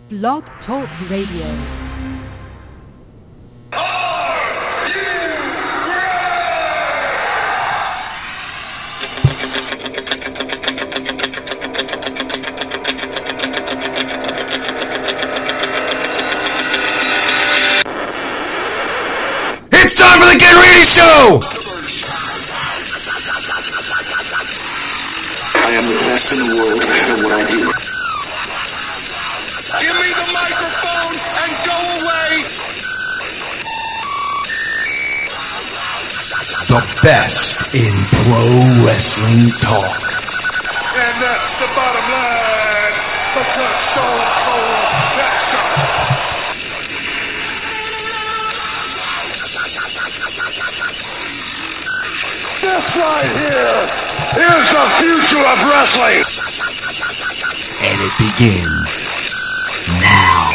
Blog Talk Radio. It's time for the Ken Reedy Show! I am the best in the world at what I do. Give me the microphone and go away! The best in pro wrestling talk. And that's the bottom line, because Stone Cold This right here is the future of wrestling! And it begins now.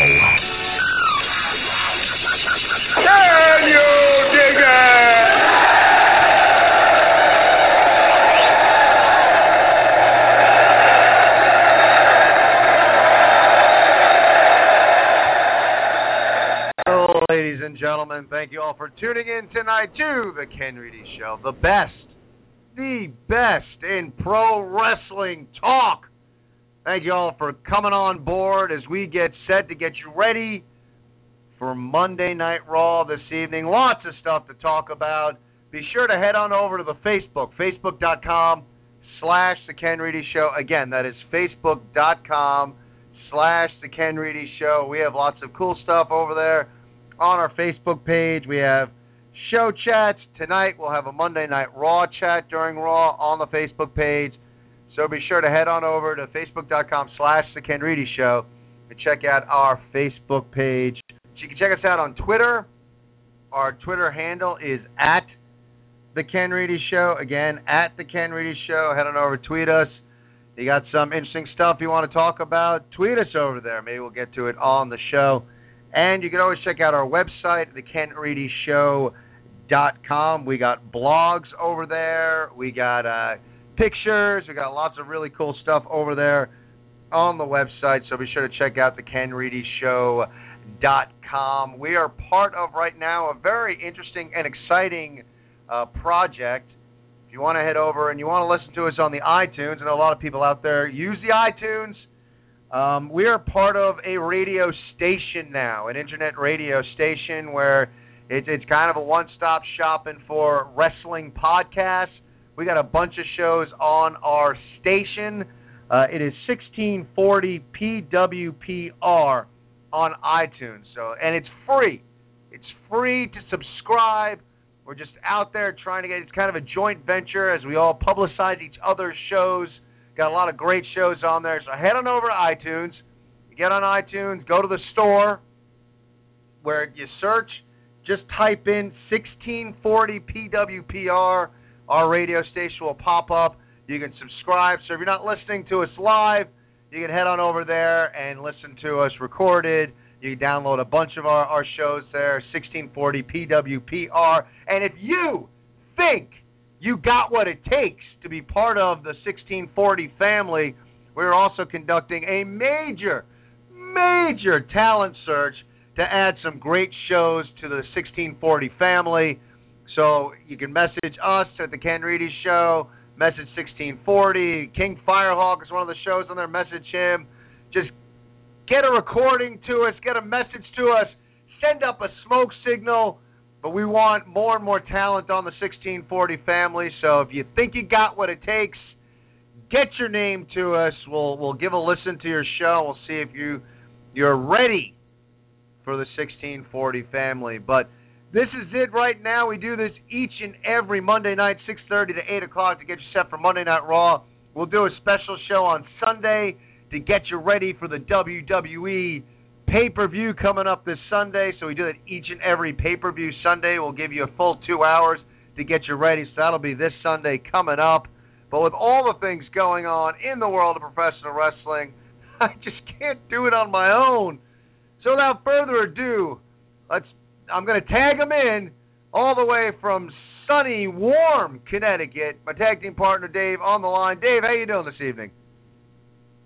Can you dig it? Hello, ladies and gentlemen. Thank you all for tuning in tonight to the Ken Reedy Show. The best in pro wrestling talk. Thank you all for coming on board as we get set to get you ready for Monday Night Raw this evening. Lots of stuff to talk about. Be sure to head on over to the Facebook.com/The Ken Reedy Show. Again, that is Facebook.com/The Ken Reedy Show. We have lots of cool stuff over there on our Facebook page. We have show chats. Tonight we'll have a Monday Night Raw chat during Raw on the Facebook page. So be sure to head on over to Facebook.com/The Ken Reedy Show and check out our Facebook page. You can check us out on Twitter. Our Twitter handle is @The Ken Reedy Show. Again, @The Ken Reedy Show. Head on over, tweet us. You got some interesting stuff you want to talk about, tweet us over there. Maybe we'll get to it on the show. And you can always check out our website, thekenreedyshow.com. We got blogs over there. We got pictures. We got lots of really cool stuff over there on the website. So be sure to check out thekenreedyshow.com. We are part of, right now, a very interesting and exciting project. If you want to head over and you want to listen to us on the iTunes, I know a lot of people out there use the iTunes. We are part of a radio station now, an internet radio station where it's kind of a one-stop shopping for wrestling podcasts. We got a bunch of shows on our station. It is 1640 PWPR on iTunes. And it's free. It's free to subscribe. We're just out there trying to get, it's kind of a joint venture as we all publicize each other's shows. Got a lot of great shows on there. So head on over to iTunes. You get on iTunes, go to the store where you search, just type in 1640 PWPR. Our radio station will pop up. You can subscribe. So if you're not listening to us live, you can head on over there and listen to us recorded. You can download a bunch of our shows there, 1640 PWPR. And if you think you got what it takes to be part of the 1640 family, we're also conducting a major talent search to add some great shows to the 1640 family. So you can message us at the Ken Reedy Show, message 1640. King Firehawk is one of the shows on there. Message him. Just get a recording to us, get a message to us, send up a smoke signal. But we want more and more talent on the 1640 family. So if you think you got what it takes, get your name to us. We'll give a listen to your show. We'll see if you're ready for the 1640 family. But this is it right now. We do this each and every Monday night, 6:30 to 8 o'clock to get you set for Monday Night Raw. We'll do a special show on Sunday to get you ready for the WWE pay-per-view coming up this Sunday. So we do that each and every pay-per-view Sunday. We'll give you a full 2 hours to get you ready. So that'll be this Sunday coming up. But with all the things going on in the world of professional wrestling, I just can't do it on my own. So without further ado, I'm going to tag them in all the way from sunny, warm Connecticut. My tag team partner, Dave, on the line. Dave, how you doing this evening?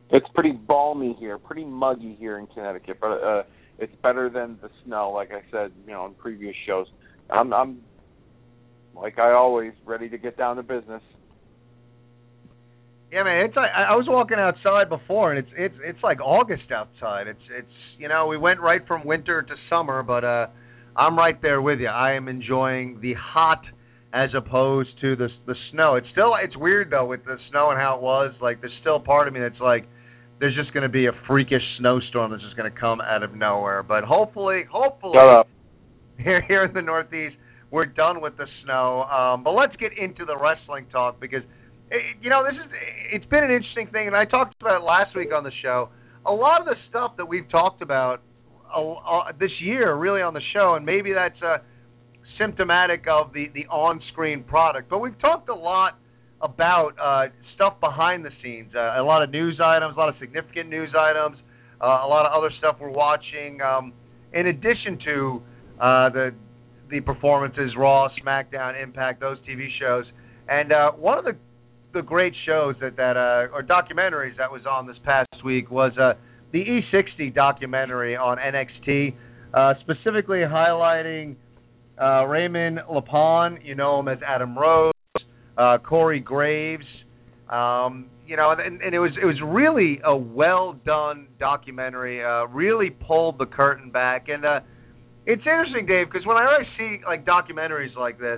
It's pretty balmy here, pretty muggy here in Connecticut, but it's better than the snow, like I said, in previous shows. I'm like I always, ready to get down to business. Yeah, man. It's like, I was walking outside before, and it's like August outside. It's we went right from winter to summer, but I'm right there with you. I am enjoying the hot as opposed to the snow. It's weird though with the snow and how it was. Like there's still part of me that's like there's just going to be a freakish snowstorm that's just going to come out of nowhere. But hopefully here in the Northeast we're done with the snow. But let's get into the wrestling talk because it's been an interesting thing, and I talked about it last week on the show. A lot of the stuff that we've talked about this year, really on the show, and maybe that's symptomatic of the on-screen product. But we've talked a lot about stuff behind the scenes, a lot of news items, a lot of significant news items, a lot of other stuff we're watching, in addition to the performances, Raw, SmackDown, Impact, those TV shows. And one of the great shows that or documentaries that was on this past week was the E60 documentary on NXT, specifically highlighting Raymond Lepon, you know him as Adam Rose, Corey Graves, and it was really a well done documentary. Really pulled the curtain back, and it's interesting, Dave, because when I always see like documentaries like this,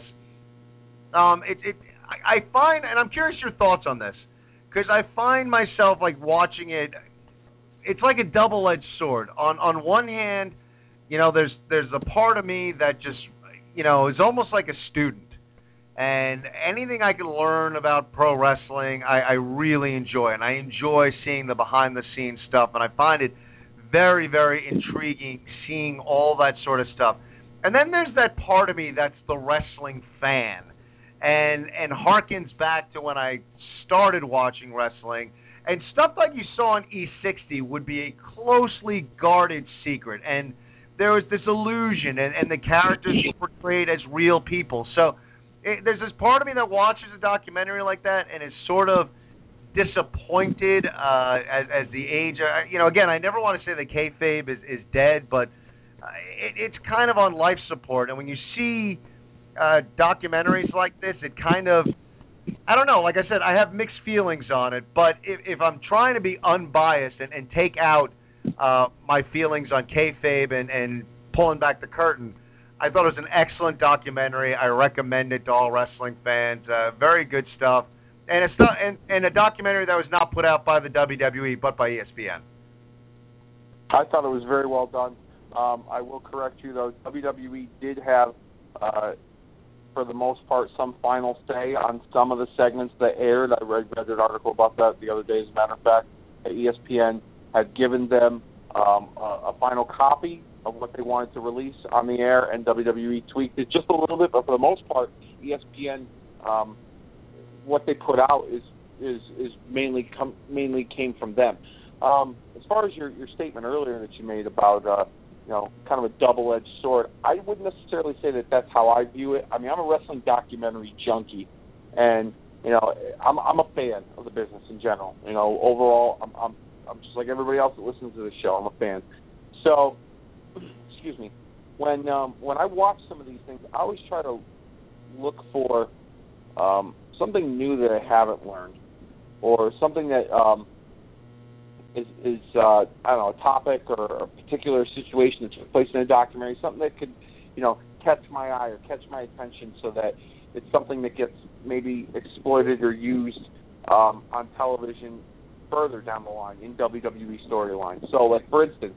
I find, and I'm curious your thoughts on this, because I find myself like watching it. It's like a double-edged sword. On one hand, there's a part of me that just is almost like a student, and anything I can learn about pro wrestling, I really enjoy, and I enjoy seeing the behind-the-scenes stuff, and I find it very, very intriguing seeing all that sort of stuff. And then there's that part of me that's the wrestling fan. And harkens back to when I started watching wrestling, and stuff like you saw on E60 would be a closely guarded secret, and there was this illusion, and the characters were portrayed as real people. So there's this part of me that watches a documentary like that and is sort of disappointed as the age. Again, I never want to say that kayfabe is dead, but it's kind of on life support, and when you see documentaries like this, it kind of, I don't know, like I said, I have mixed feelings on it, but if I'm trying to be unbiased and take out my feelings on kayfabe and pulling back the curtain, I thought it was an excellent documentary. I recommend it to all wrestling fans. Very good stuff, and a documentary that was not put out by the WWE but by ESPN. I thought it was very well done. I will correct you though, WWE did have for the most part, some final say on some of the segments that aired. I read an article about that the other day, as a matter of fact. ESPN had given them a final copy of what they wanted to release on the air, and WWE tweaked it just a little bit, but for the most part, ESPN, what they put out is mainly came from them. As far as your statement earlier that you made about kind of a double-edged sword, I wouldn't necessarily say that that's how I view it. I mean, I'm a wrestling documentary junkie, and I'm a fan of the business in general. Overall, I'm just like everybody else that listens to the show. I'm a fan. So, excuse me. When I watch some of these things, I always try to look for something new that I haven't learned, or something that is I don't know, a topic or a particular situation that took place in a documentary, something that could, catch my eye or catch my attention, so that it's something that gets maybe exploited or used on television further down the line in WWE storylines. So, like, for instance,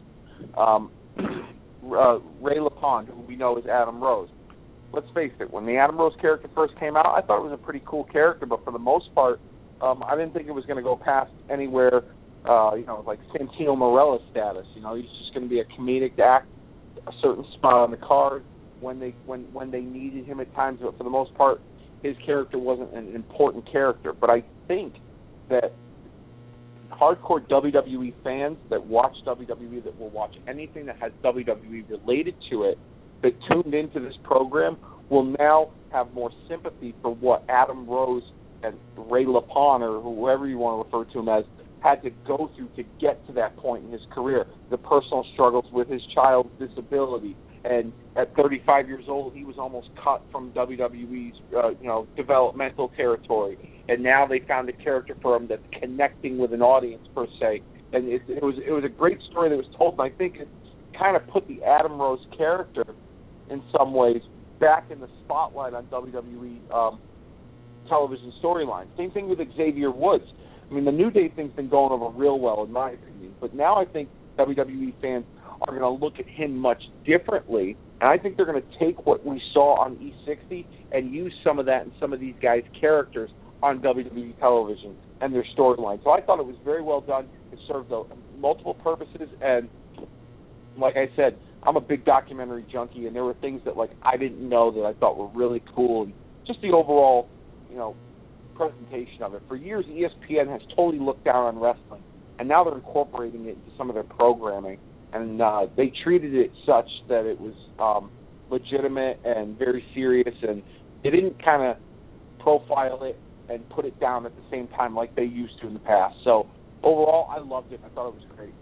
Ray Lepon, who we know as Adam Rose. Let's face it, when the Adam Rose character first came out, I thought it was a pretty cool character, but for the most part, I didn't think it was going to go past anywhere, like Santino Marella status. He's just going to be a comedic act, a certain spot on the card when they needed him at times, but for the most part, his character wasn't an important character. But I think that hardcore WWE fans that watch WWE, that will watch anything that has WWE related to it, that tuned into this program, will now have more sympathy for what Adam Rose and Ray Lepon, or whoever you want to refer to him as, had to go through to get to that point in his career, the personal struggles with his child's disability. And at 35 years old, he was almost cut from WWE's, developmental territory. And now they found a character for him that's connecting with an audience, per se. And it was a great story that was told, and I think it kind of put the Adam Rose character, in some ways, back in the spotlight on WWE television storyline. Same thing with Xavier Woods. I mean, the New Day thing's been going over real well, in my opinion. But now I think WWE fans are going to look at him much differently, and I think they're going to take what we saw on E60 and use some of that in some of these guys' characters on WWE television and their storyline. So I thought it was very well done. It served multiple purposes, and like I said, I'm a big documentary junkie, and there were things that I didn't know that I thought were really cool, and just the overall, presentation of it. For years, ESPN has totally looked down on wrestling, and now they're incorporating it into some of their programming, and they treated it such that it was legitimate and very serious, and they didn't kind of profile it and put it down at the same time like they used to in the past. So overall, I loved it. I thought it was great.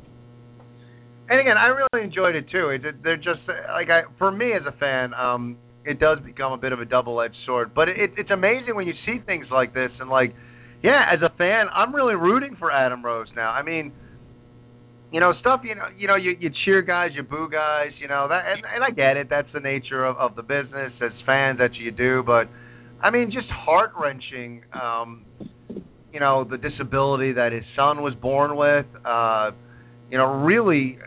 And again, I really enjoyed it too. They're just for me as a fan, it does become a bit of a double-edged sword. But it's amazing when you see things like this, and as a fan, I'm really rooting for Adam Rose now. I mean, stuff. You cheer guys, you boo guys. That, and I get it. That's the nature of the business as fans. That you do. But I mean, just heart-wrenching. The disability that his son was born with. Really,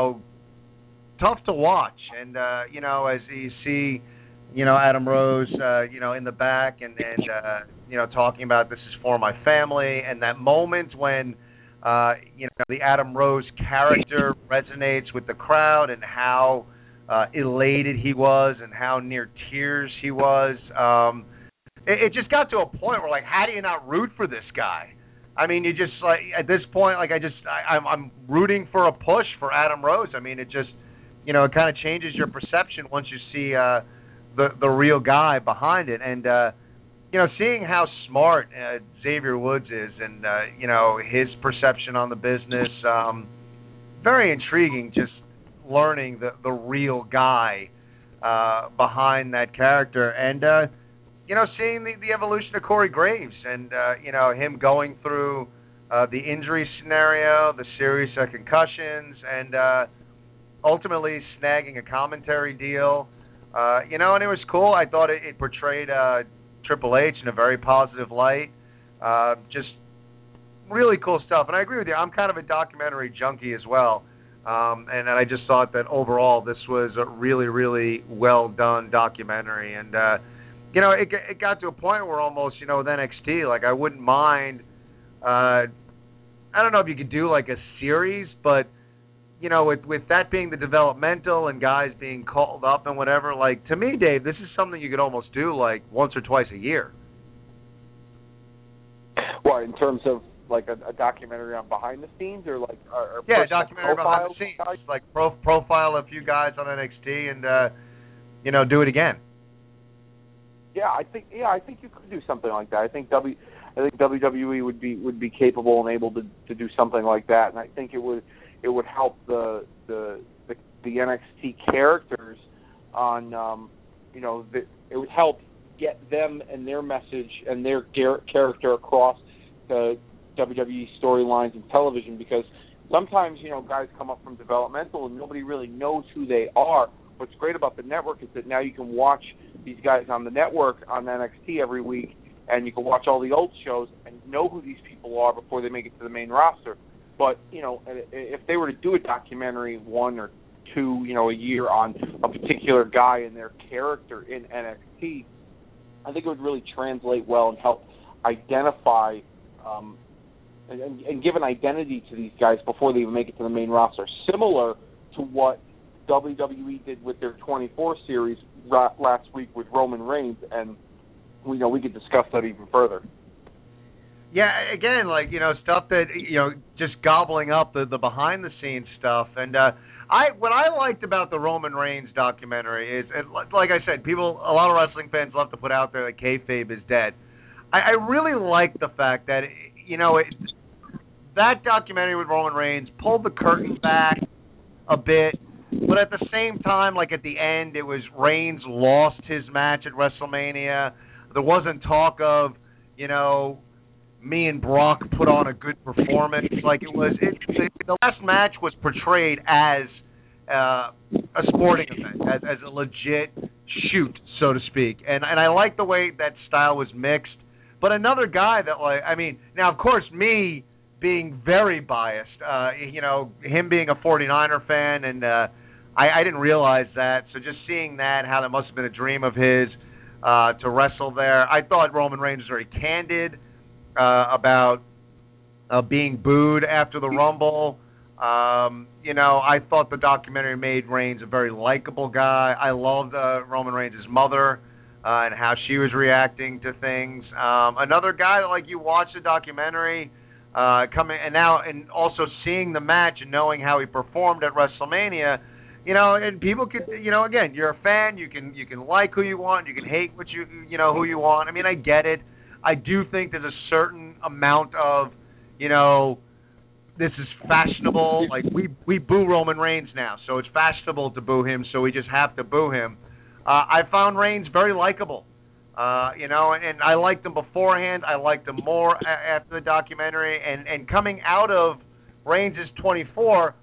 tough to watch. And, as you see, Adam Rose, in the back and talking about this is for my family, and that moment when, the Adam Rose character resonates with the crowd and how elated he was and how near tears he was. It just got to a point where, how do you not root for this guy? I mean, you just at this point, I'm rooting for a push for Adam Rose. I mean, it just, it kind of changes your perception once you see the real guy behind it, and seeing how smart Xavier Woods is, and his perception on the business, very intriguing. Just learning the real guy behind that character, and seeing the evolution of Corey Graves, and him going through the injury scenario, the serious concussions, and ultimately snagging a commentary deal. And it was cool. I thought it portrayed Triple H in a very positive light. Just really cool stuff. And I agree with you. I'm kind of a documentary junkie as well. And I just thought that overall this was a really, really well done documentary. And it got to a point where almost, with NXT, I wouldn't mind, I don't know if you could do a series, but, with that being the developmental and guys being called up and whatever, to me, Dave, this is something you could almost do, once or twice a year. Well, in terms of, a documentary on behind the scenes, or, or yeah, a documentary behind the scenes, guys? Profile a few guys on NXT and, do it again. Yeah, I think you could do something like that. I think WWE would be capable and able to do something like that, and I think it would help the NXT characters on it would help get them and their message and their character across the WWE storylines and television, because sometimes guys come up from developmental and nobody really knows who they are. What's great about the network is that now you can watch these guys on the network on NXT every week, and you can watch all the old shows and know who these people are before they make it to the main roster. But, if they were to do a documentary, one or two, a year on a particular guy and their character in NXT, I think it would really translate well and help identify and give an identity to these guys before they even make it to the main roster, similar to what WWE did with their 24 series last week with Roman Reigns, and we could discuss that even further. Yeah, again, stuff that just gobbling up the behind the scenes stuff, and what I liked about the Roman Reigns documentary is, like I said, a lot of wrestling fans love to put out there that kayfabe is dead. I really like the fact that that documentary with Roman Reigns pulled the curtain back a bit, but at the same time, like at the end, it was Reigns lost his match at WrestleMania. There wasn't talk of, me and Brock put on a good performance. Like the last match was portrayed as a sporting event, as a legit shoot, so to speak. And I like the way that style was mixed. But another guy that, now, of course, me being very biased, him being a 49er fan, and I didn't realize that. So just seeing that, how that must have been a dream of his to wrestle there. I thought Roman Reigns was very candid about being booed after the Rumble. I thought the documentary made Reigns a very likable guy. I loved Roman Reigns' mother and how she was reacting to things. Another guy that, you watch the documentary coming and also seeing the match and knowing how he performed at WrestleMania, and people could, again, you're a fan, you can like who you want, you can hate who you want. I get it. I do think there's a certain amount of, this is fashionable. Like we boo Roman Reigns now, so it's fashionable to boo him, so we just have to boo him. I found Reigns very likable, and I liked him beforehand. I liked him more after the documentary, and coming out of Reigns' 24,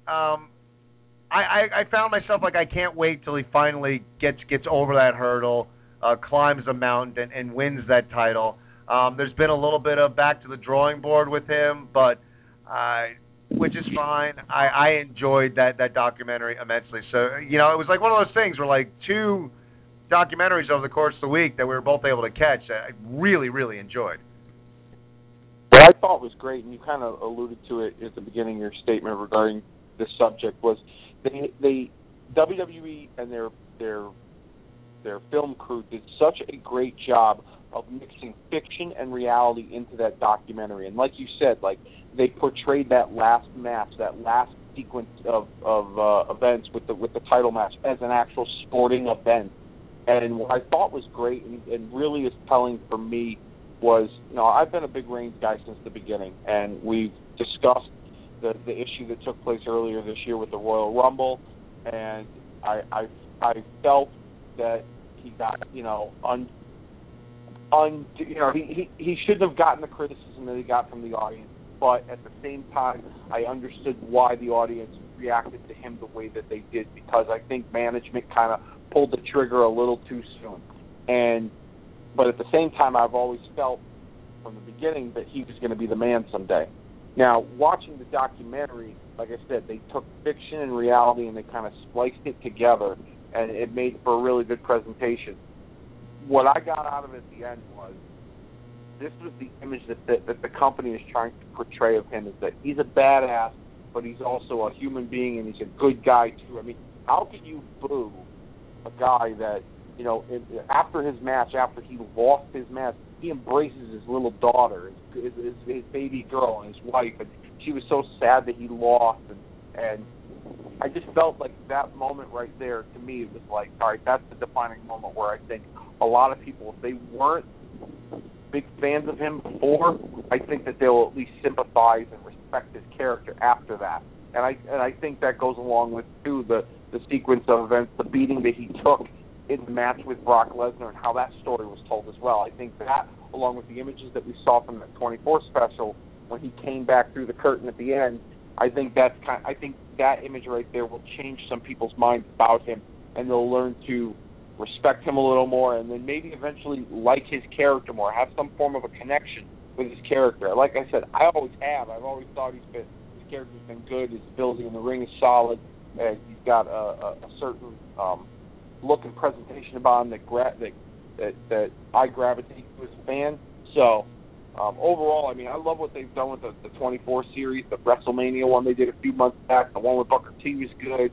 I found myself I can't wait till he finally gets over that hurdle, climbs the mountain, and wins that title. There's been a little bit of back to the drawing board with him, but which is fine. I enjoyed that documentary immensely. So, it was like one of those things where two documentaries over the course of the week that we were both able to catch that I really, really enjoyed. What I thought was great, and you kind of alluded to it at the beginning of your statement regarding this subject, was they WWE and their film crew did such a great job of mixing fiction and reality into that documentary. And like you said, they portrayed that last match, that last sequence of events with the title match as an actual sporting event. And what I thought was great and really is telling for me was, I've been a big Reigns guy since the beginning, and we've discussed the issue that took place earlier this year with the Royal Rumble, and I felt that he got, he shouldn't have gotten the criticism that he got from the audience, but at the same time, I understood why the audience reacted to him the way that they did, because I think management kind of pulled the trigger a little too soon. But at the same time, I've always felt from the beginning that he was going to be the man someday. Now, watching the documentary, like I said, they took fiction and reality and they kind of spliced it together, and it made for a really good presentation. What I got out of it at the end was, this was the image that the company is trying to portray of him, is that he's a badass, but he's also a human being, and he's a good guy, too. How can you boo a guy that, after his match, after he lost his match, he embraces his little daughter, his baby girl, and his wife, and she was so sad that he lost, and I just felt like that moment right there, to me, it was like, all right, that's the defining moment where I think a lot of people, if they weren't big fans of him before, I think that they'll at least sympathize and respect his character after that. And I think that goes along with, too, the sequence of events, the beating that he took in the match with Brock Lesnar and how that story was told as well. I think that, along with the images that we saw from that 24 special when he came back through the curtain at the end, I think that image right there will change some people's minds about him, and they'll learn to respect him a little more, and then maybe eventually like his character more, have some form of a connection with his character. Like I said, I always have. I've always thought his character's been good. His ability in the ring is solid. He's got a certain look and presentation about him that I gravitate to as a fan. So overall, I love what they've done with the 24 series, the WrestleMania one they did a few months back. The one with Booker T was good.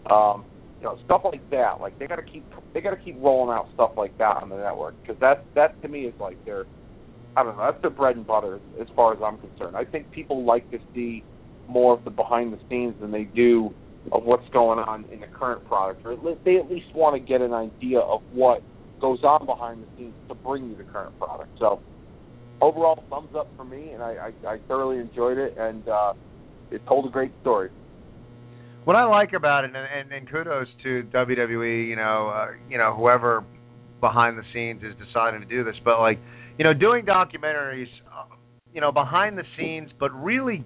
Stuff like that. Like they got to keep rolling out stuff like that on the network, because that to me is like that's their bread and butter as far as I'm concerned. I think people like to see more of the behind the scenes than they do of what's going on in the current product, or they at least want to get an idea of what goes on behind the scenes to bring you the current product. So overall, thumbs up for me, and I thoroughly enjoyed it, and it told a great story. What I like about it, and kudos to WWE, whoever behind the scenes is deciding to do this, but like, doing documentaries, behind the scenes, but really,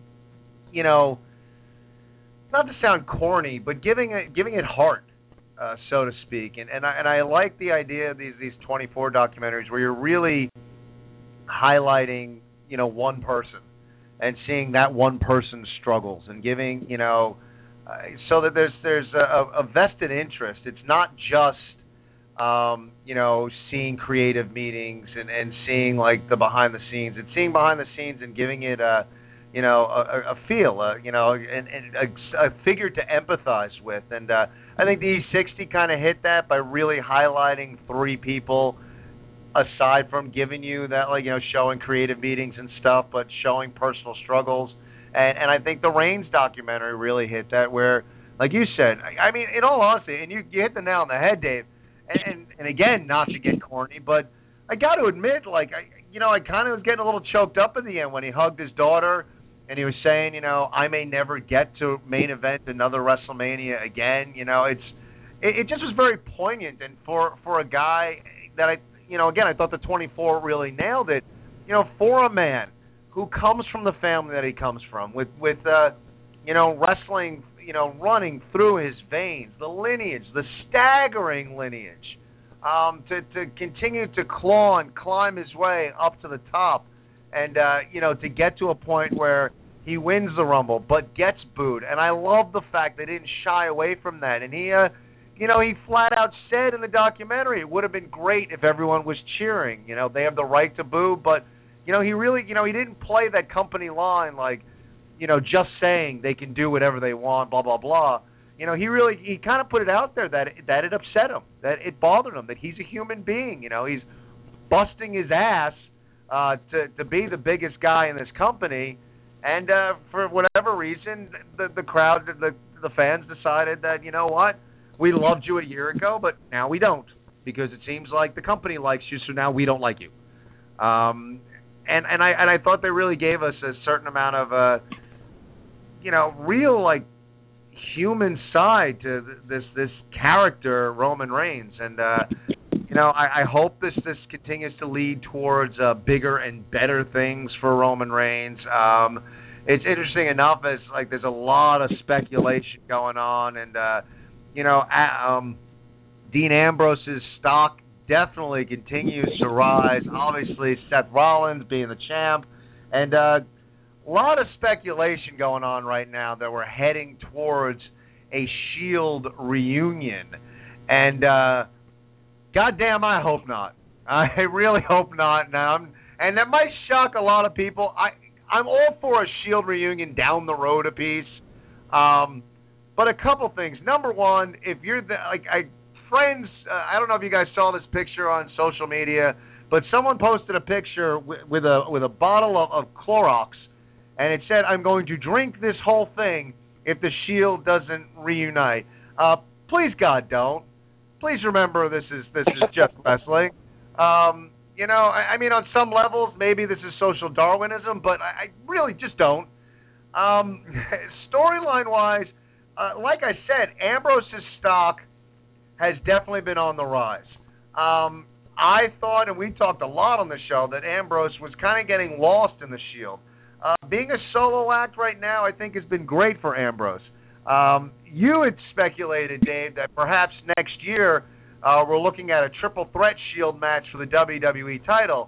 not to sound corny, but giving it heart, so to speak, and I like the idea of these 24 documentaries where you're really highlighting, one person and seeing that one person's struggles and giving, so that there's a vested interest. It's not just, seeing creative meetings and seeing like the behind the scenes. It's seeing behind the scenes and giving it a feel, and a figure to empathize with. And I think the E60 kind of hit that by really highlighting three people, aside from giving you that, showing creative meetings and stuff, but showing personal struggles. And I think the Reigns documentary really hit that, where, like you said, I mean, in all honesty, and you hit the nail on the head, Dave, and again, not to get corny, but I got to admit, I kind of was getting a little choked up at the end when he hugged his daughter, and he was saying, I may never get to main event another WrestleMania again. It just was very poignant, and for a guy that I thought the 24 really nailed it. For a man who comes from the family that he comes from, with wrestling, running through his veins, the lineage, the staggering lineage, to continue to claw and climb his way up to the top, and to get to a point where he wins the Rumble but gets booed. And I love the fact they didn't shy away from that. And he flat out said in the documentary, it would have been great if everyone was cheering. They have the right to boo, but he really, he didn't play that company line like, just saying they can do whatever they want, blah, blah, blah. He kind of put it out there that it upset him, that it bothered him, that he's a human being. He's busting his ass to be the biggest guy in this company, and for whatever reason, the crowd, the fans decided that, we loved you a year ago, but now we don't, because it seems like the company likes you, so now we don't like you. And I thought they really gave us a certain amount of real human side to this character, Roman Reigns, and I hope this continues to lead towards bigger and better things for Roman Reigns. It's interesting enough as there's a lot of speculation going on, and Dean Ambrose's stock definitely continues to rise. Obviously, Seth Rollins being the champ, and a lot of speculation going on right now that we're heading towards a Shield reunion, and goddamn, I hope not. I really hope not. Now, and that might shock a lot of people. I'm all for a Shield reunion down the road a piece, but a couple things. Number one, if you're friends, I don't know if you guys saw this picture on social media, but someone posted a picture with a bottle of Clorox, and it said, "I'm going to drink this whole thing if the Shield doesn't reunite." Please, God, don't. Please remember, this is just wrestling. I mean, on some levels, maybe this is social Darwinism, but I really just don't. Storyline-wise, like I said, Ambrose's stock has definitely been on the rise. I thought, and we talked a lot on the show, that Ambrose was kind of getting lost in the Shield. Being a solo act right now, I think, has been great for Ambrose. You had speculated, Dave, that perhaps next year we're looking at a triple threat Shield match for the WWE title.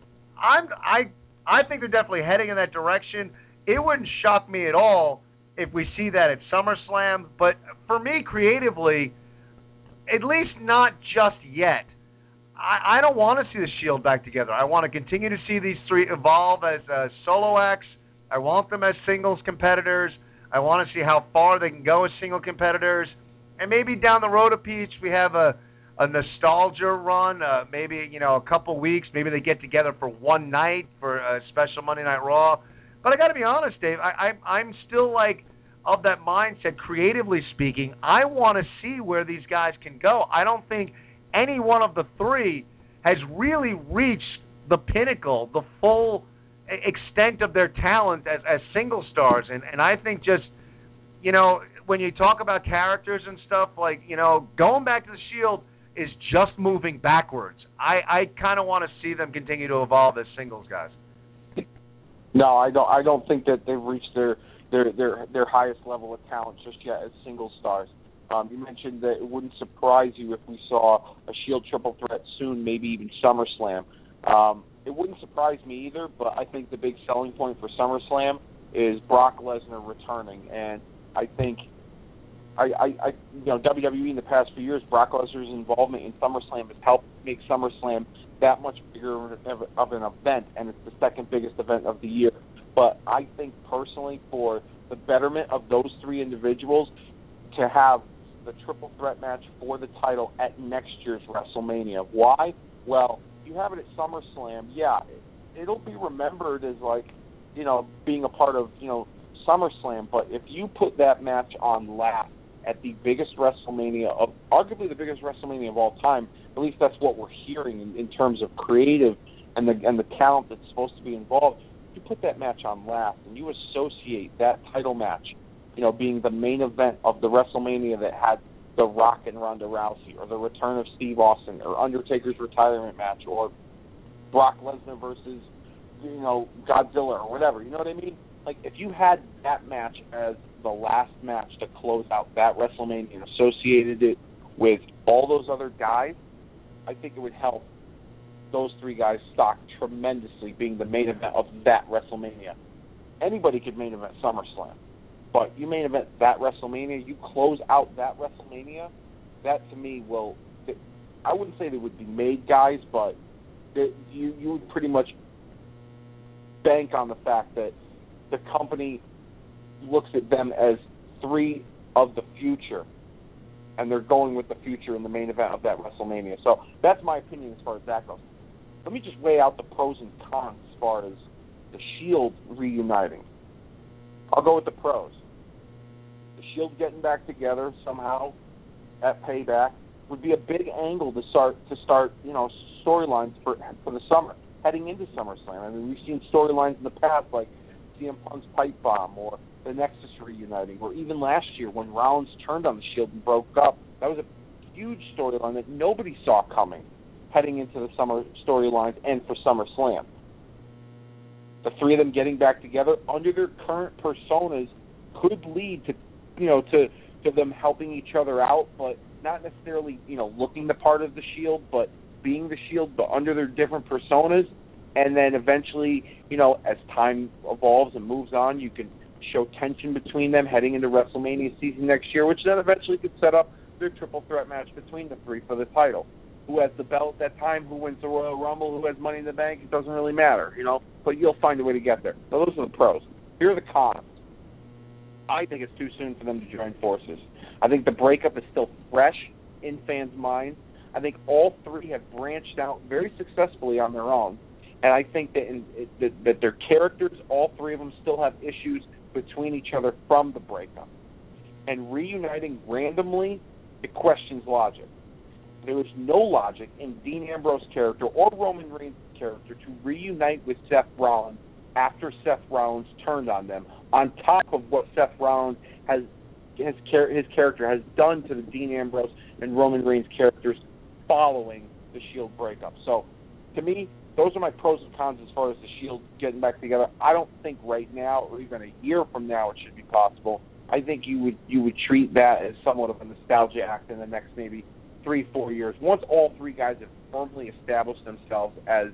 I think they're definitely heading in that direction. It wouldn't shock me at all if we see that at SummerSlam, but for me, creatively, at least not just yet. I don't want to see the Shield back together. I want to continue to see these three evolve as solo acts. I want them as singles competitors. I want to see how far they can go as single competitors. And maybe down the road a piece, we have a nostalgia run, maybe, a couple weeks. Maybe they get together for one night for a special Monday Night Raw. But I got to be honest, Dave, I'm still of that mindset, creatively speaking. I want to see where these guys can go. I don't think any one of the three has really reached the pinnacle, the full extent of their talent as single stars. And I think just, when you talk about characters and stuff, going back to the Shield is just moving backwards. I kind of want to see them continue to evolve as singles guys. No, I don't think that they've reached their highest level of talent just yet as single stars. You mentioned that it wouldn't surprise you if we saw a Shield triple threat soon, maybe even SummerSlam. It wouldn't surprise me either, but I think the big selling point for SummerSlam is Brock Lesnar returning, and I think WWE in the past few years, Brock Lesnar's involvement in SummerSlam has helped make SummerSlam that much bigger of an event, and it's the second biggest event of the year. But I think personally, for the betterment of those three individuals, to have the triple threat match for the title at next year's WrestleMania. Why? Well, you have it at SummerSlam. Yeah, it'll be remembered as being a part of SummerSlam. But if you put that match on last at the biggest WrestleMania arguably the biggest WrestleMania of all time, at least that's what we're hearing in terms of creative and the talent that's supposed to be involved. You put that match on last and you associate that title match, being the main event of the WrestleMania that had The Rock and Ronda Rousey, or the return of Steve Austin, or Undertaker's retirement match, or Brock Lesnar versus, Godzilla, or whatever. You know what I mean? If you had that match as the last match to close out that WrestleMania and associated it with all those other guys, I think it would help those three guys stock tremendously being the main event of that WrestleMania. Anybody could main event SummerSlam. But you main event that WrestleMania, you close out that WrestleMania, that to me I wouldn't say they would be made guys, but you would pretty much bank on the fact that the company looks at them as three of the future, and they're going with the future in the main event of that WrestleMania. So that's my opinion as far as that goes. Let me just weigh out the pros and cons as far as the Shield reuniting. I'll go with the pros. The Shield getting back together somehow at Payback would be a big angle to start storylines for the summer, heading into SummerSlam. I mean, we've seen storylines in the past like CM Punk's pipe bomb, or the Nexus reuniting, or even last year when Rollins turned on the Shield and broke up. That was a huge storyline that nobody saw coming heading into the summer storylines and for SummerSlam. The three of them getting back together under their current personas could lead to them helping each other out, but not necessarily, looking the part of the Shield, but being the Shield, but under their different personas. And then eventually, as time evolves and moves on, you can show tension between them heading into WrestleMania season next year, which then eventually could set up their triple threat match between the three for the title. Who has the belt at that time, who wins the Royal Rumble, who has Money in the Bank, it doesn't really matter, but you'll find a way to get there. So those are the pros. Here are the cons. I think it's too soon for them to join forces. I think the breakup is still fresh in fans' minds. I think all three have branched out very successfully on their own, and I think that their characters, all three of them, still have issues between each other from the breakup. And reuniting randomly, it questions logic. There is no logic in Dean Ambrose's character or Roman Reigns' character to reunite with Seth Rollins after Seth Rollins turned on them, on top of what Seth Rollins his character has done to the Dean Ambrose and Roman Reigns characters following the Shield breakup. So, to me, those are my pros and cons as far as the Shield getting back together. I don't think right now, or even a year from now, it should be possible. I think you would treat that as somewhat of a nostalgia act in the next maybe 3-4 years. Once all three guys have firmly established themselves as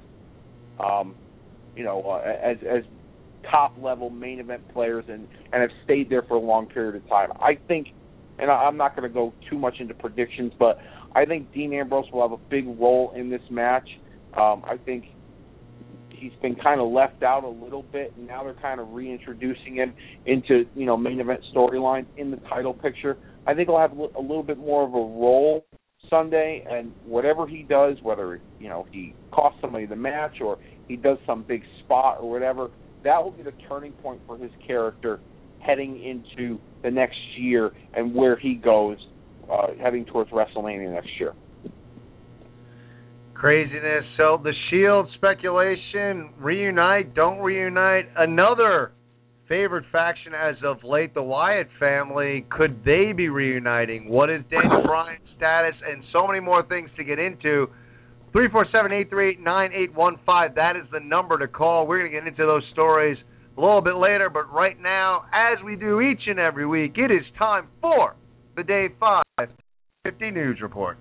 as top level main event players and have stayed there for a long period of time. I think, and I'm not going to go too much into predictions, but I think Dean Ambrose will have a big role in this match. I think he's been kind of left out a little bit, and now they're kind of reintroducing him into main event storylines in the title picture. I think he'll have a little bit more of a role Sunday, and whatever he does, whether he costs somebody the match or he does some big spot or whatever, that will be the turning point for his character heading into the next year and where he goes heading towards WrestleMania next year. Craziness. So the Shield speculation, reunite, don't reunite. Another favorite faction as of late, the Wyatt family. Could they be reuniting? What is Daniel Bryan's status? And so many more things to get into. 347-838-9815. That is the number to call. We're going to get into those stories a little bit later. But right now, as we do each and every week, it is time for the Day 550 News Report.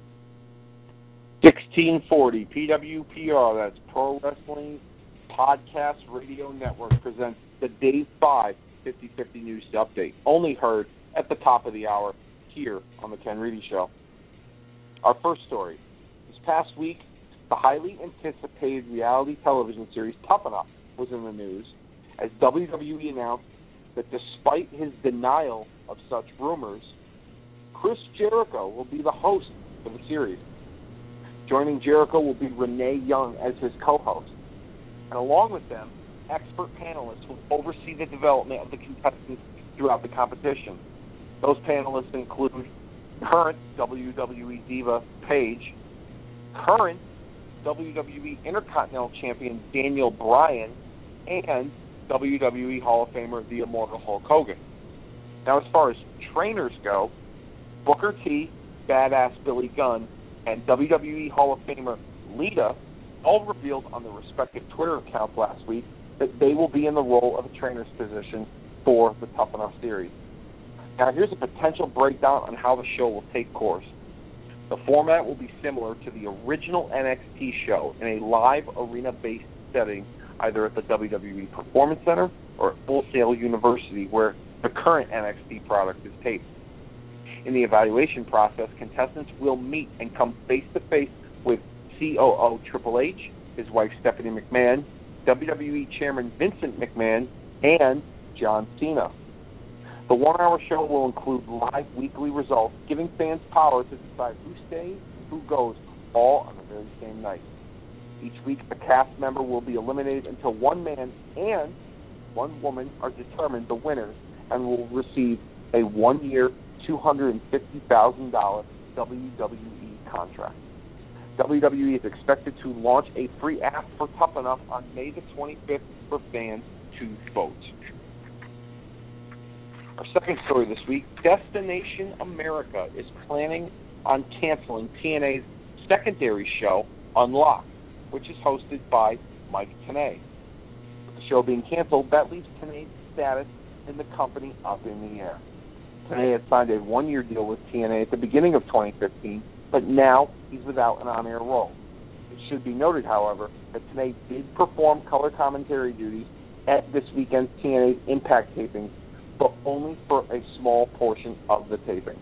1640 PWPR, that's Pro Wrestling Podcast Radio Network, presents the Day 5 50/50 News Update, only heard at the top of the hour here on the Ken Reedy Show. Our first story. This past week, the highly anticipated reality television series Tough Enough was in the news as WWE announced that despite his denial of such rumors, Chris Jericho will be the host for the series. Joining Jericho will be Renee Young as his co-host. And along with them, expert panelists will oversee the development of the contestants throughout the competition. Those panelists include current WWE Diva Paige, current WWE Intercontinental Champion Daniel Bryan, and WWE Hall of Famer The Immortal Hulk Hogan. Now, as far as trainers go, Booker T, Badass Billy Gunn, and WWE Hall of Famer Lita all revealed on their respective Twitter accounts last week that they will be in the role of a trainer's position for the Tough Enough series. Now, here's a potential breakdown on how the show will take course. The format will be similar to the original NXT show in a live arena-based setting, either at the WWE Performance Center or at Full Sail University, where the current NXT product is taped. In the evaluation process, contestants will meet and come face-to-face with COO Triple H, his wife Stephanie McMahon, WWE Chairman Vincent McMahon, and John Cena. The one-hour show will include live weekly results, giving fans power to decide who stays, who goes, all on the very same night. Each week, a cast member will be eliminated until one man and one woman are determined the winners and will receive a one-year, $250,000 WWE contract. WWE is expected to launch a free app for Tough Enough on May the 25th for fans to vote. Our second story this week, Destination America is planning on canceling TNA's secondary show, Unlocked, which is hosted by Mike Tenay. With the show being canceled, that leaves Tenay's status in the company up in the air. Tenay had signed a one-year deal with TNA at the beginning of 2015, but now he's without an on-air role. It should be noted, however, that Tenay did perform color commentary duties at this weekend's TNA's Impact taping, but only for a small portion of the taping.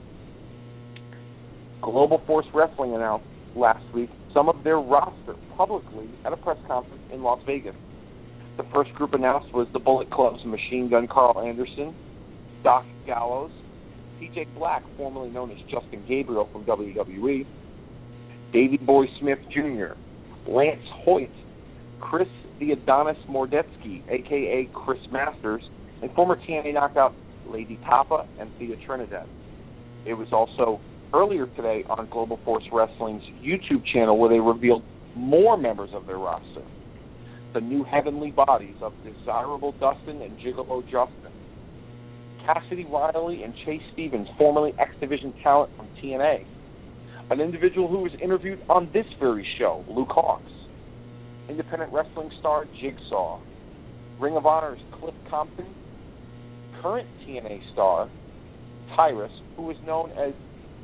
Global Force Wrestling announced last week some of their roster publicly at a press conference in Las Vegas. The first group announced was the Bullet Club's Machine Gun Carl Anderson, Doc Gallows, TJ Black, formerly known as Justin Gabriel from WWE, Davey Boy Smith Jr., Lance Hoyt, Chris the Adonis Mordetsky, a.k.a. Chris Masters, and former TNA knockout Lady Tapa and Thea Trinidad. It was also earlier today on Global Force Wrestling's YouTube channel where they revealed more members of their roster. The new heavenly bodies of Desirable Dustin and Gigolo Justin, Cassidy Riley and Chase Stevens, formerly X Division talent from TNA, an individual who was interviewed on this very show, Luke Hawx, independent wrestling star Jigsaw, Ring of Honor's Cliff Compton, current TNA star Tyrus, who is known as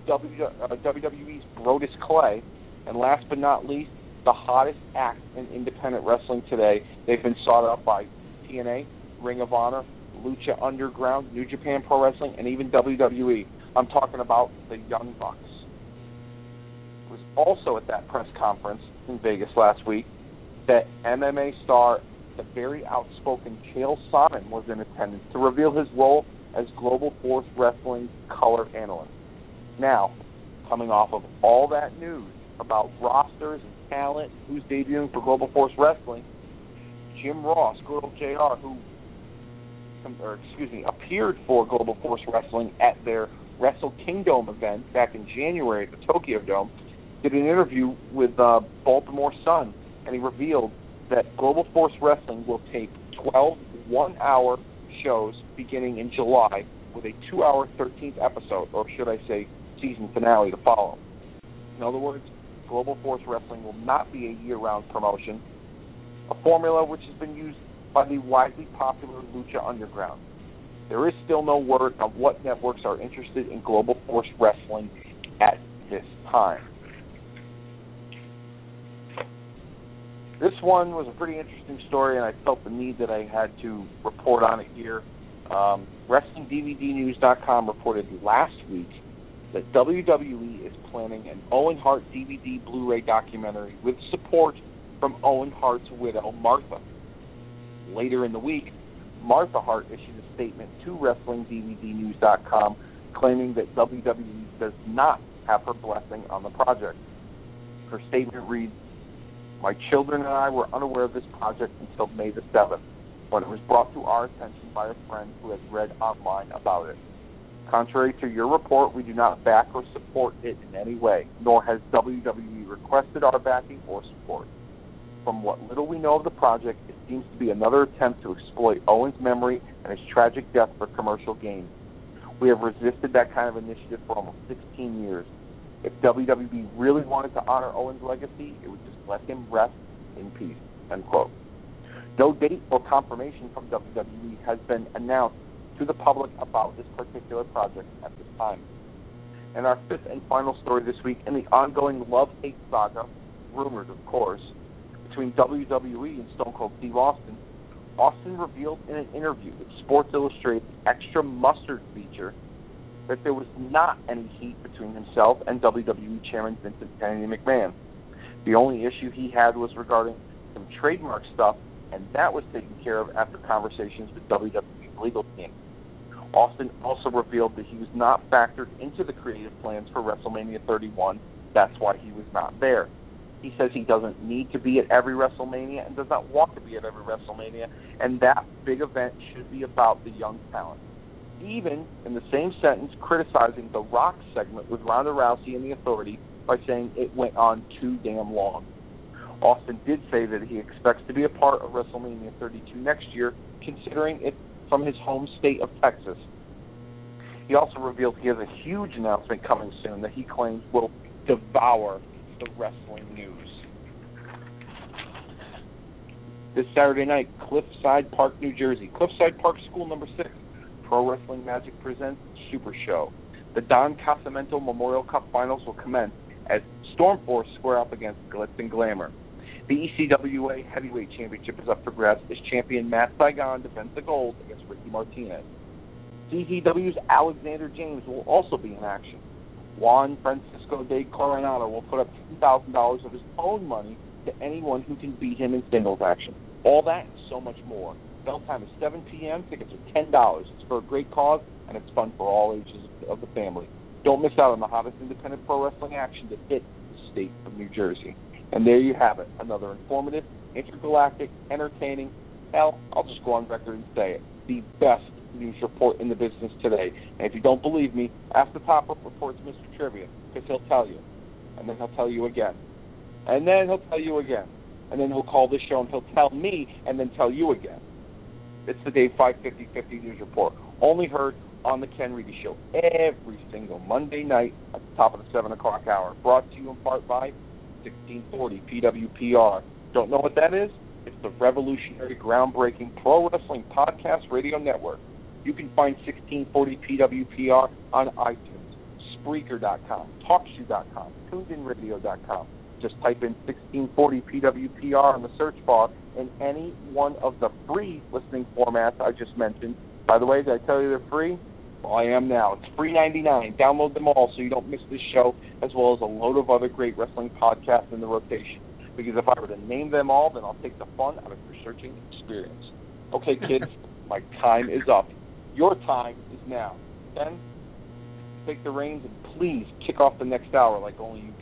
WWE's Brodus Clay, and last but not least, the hottest act in independent wrestling today. They've been sought out by TNA, Ring of Honor, Lucha Underground, New Japan Pro Wrestling, and even WWE. I'm talking about the Young Bucks. It was also at that press conference in Vegas last week that MMA star, the very outspoken Chael Sonnen, was in attendance to reveal his role as Global Force Wrestling's color analyst. Now, coming off of all that news about rosters and talent, who's debuting for Global Force Wrestling, Jim Ross, good old JR, appeared for Global Force Wrestling at their Wrestle Kingdom event back in January at the Tokyo Dome, did an interview with Baltimore Sun, and he revealed that Global Force Wrestling will tape 12 one-hour shows beginning in July with a 2-hour 13th episode, or should I say season finale, to follow. In other words, Global Force Wrestling will not be a year-round promotion, a formula which has been used by the widely popular Lucha Underground. There is still no word on what networks are interested in Global Force Wrestling at this time. This one was a pretty interesting story, and I felt the need that I had to report on it here. WrestlingDVDnews.com reported last week that WWE is planning an Owen Hart DVD Blu-ray documentary with support from Owen Hart's widow, Martha. Later in the week, Martha Hart issued a statement to WrestlingDVDnews.com claiming that WWE does not have her blessing on the project. Her statement reads, "My children and I were unaware of this project until May the 7th, when it was brought to our attention by a friend who had read online about it. Contrary to your report, we do not back or support it in any way, nor has WWE requested our backing or support. From what little we know of the project, it seems to be another attempt to exploit Owen's memory and his tragic death for commercial gain. We have resisted that kind of initiative for almost 16 years. If WWE really wanted to honor Owen's legacy, it would just let him rest in peace," end quote. No date or confirmation from WWE has been announced to the public about this particular project at this time. And our fifth and final story this week, in the ongoing love-hate saga, rumored of course, between WWE and Stone Cold Steve Austin, Austin revealed in an interview with Sports Illustrated's Extra Mustard feature that there was not any heat between himself and WWE Chairman Vincent Kennedy McMahon. The only issue he had was regarding some trademark stuff, and that was taken care of after conversations with WWE's legal team. Austin also revealed that he was not factored into the creative plans for WrestleMania 31. That's why he was not there. He says he doesn't need to be at every WrestleMania and does not want to be at every WrestleMania, and that big event should be about the young talent. Even in the same sentence criticizing the Rock segment with Ronda Rousey and the Authority by saying it went on too damn long. Austin did say that he expects to be a part of WrestleMania 32 next year, considering it from his home state of Texas. He also revealed he has a huge announcement coming soon that he claims will devour the wrestling news. This Saturday night, Cliffside Park, New Jersey. Cliffside Park School number 6. Pro Wrestling Magic presents Super Show. The Don Casamento Memorial Cup Finals will commence as Stormforce square up against Glitz and Glamour. The ECWA Heavyweight Championship is up for grabs as champion Matt Saigon defends the gold against Ricky Martinez. CZW's Alexander James will also be in action. Juan Francisco de Coronado will put up $10,000 of his own money to anyone who can beat him in singles action. All that and so much more. Bell time is 7 p.m. Tickets are $10. It's for a great cause, and it's fun for all ages of the family. Don't miss out on the hottest independent pro wrestling action to hit the state of New Jersey. And there you have it, another informative, intergalactic, entertaining, hell, I'll just go on record and say it, the best news report in the business today. And if you don't believe me, ask the top report's Mr. Trivia, because he'll tell you. And then he'll tell you again. And then he'll tell you again. And then he'll call this show and he'll tell me and then tell you again. It's the Dave 550 News Report, only heard on the Ken Reedy Show every single Monday night at the top of the 7 o'clock hour. Brought to you in part by 1640 PWPR. Don't know what that is? It's the revolutionary, groundbreaking pro wrestling podcast radio network. You can find 1640 PWPR on iTunes, Spreaker.com, TalkShoe.com, TuneInRadio.com. Just type in 1640 PWPR in the search bar in any one of the free listening formats I just mentioned. By the way, did I tell you they're free? Well, I am now. It's free 99. Download them all so you don't miss this show, as well as a load of other great wrestling podcasts in the rotation. Because if I were to name them all, then I'll take the fun out of your searching experience. Okay, kids, my time is up. Your time is now. Then, take the reins and please kick off the next hour like only you can.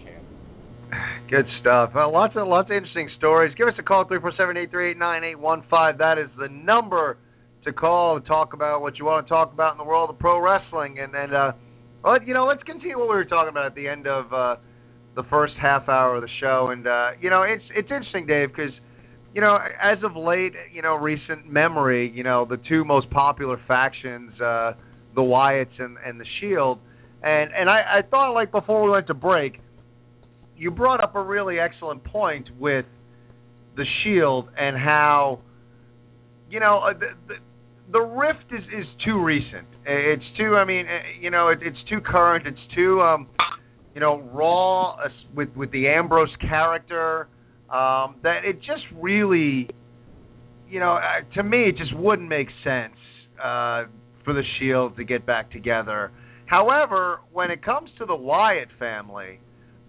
Good stuff. Lots of interesting stories. Give us a call, 347-838-9815. That is the number to call to talk about what you want to talk about in the world of pro wrestling. And let's continue what we were talking about at the end of the first half hour of the show, and it's interesting, Dave, because as of late, recent memory, the two most popular factions, the Wyatts and the Shield, and I thought, like, before we went to break, you brought up a really excellent point with the Shield and how the rift is too recent. It's too, it's too current. It's too, raw with the Ambrose character. That it just really, to me, it just wouldn't make sense for the Shield to get back together. However, when it comes to the Wyatt family,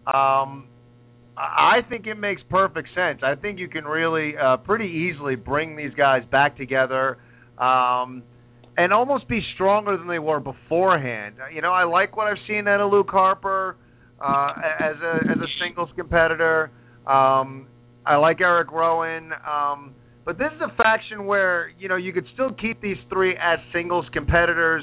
I think it makes perfect sense. I think you can really pretty easily bring these guys back together and almost be stronger than they were beforehand. I like what I've seen out of Luke Harper as a singles competitor. I like Eric Rowan. But this is a faction where, you could still keep these three as singles competitors,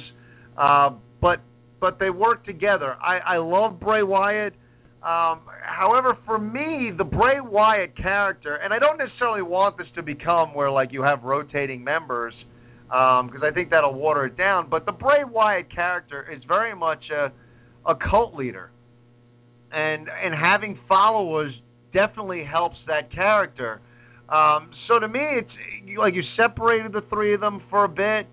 but they work together. I love Bray Wyatt. However, for me, the Bray Wyatt character, and I don't necessarily want this to become where, like, you have rotating members, because I think that'll water it down, but the Bray Wyatt character is very much a cult leader. And having followers definitely helps that character. So to me, it's like you separated the three of them for a bit.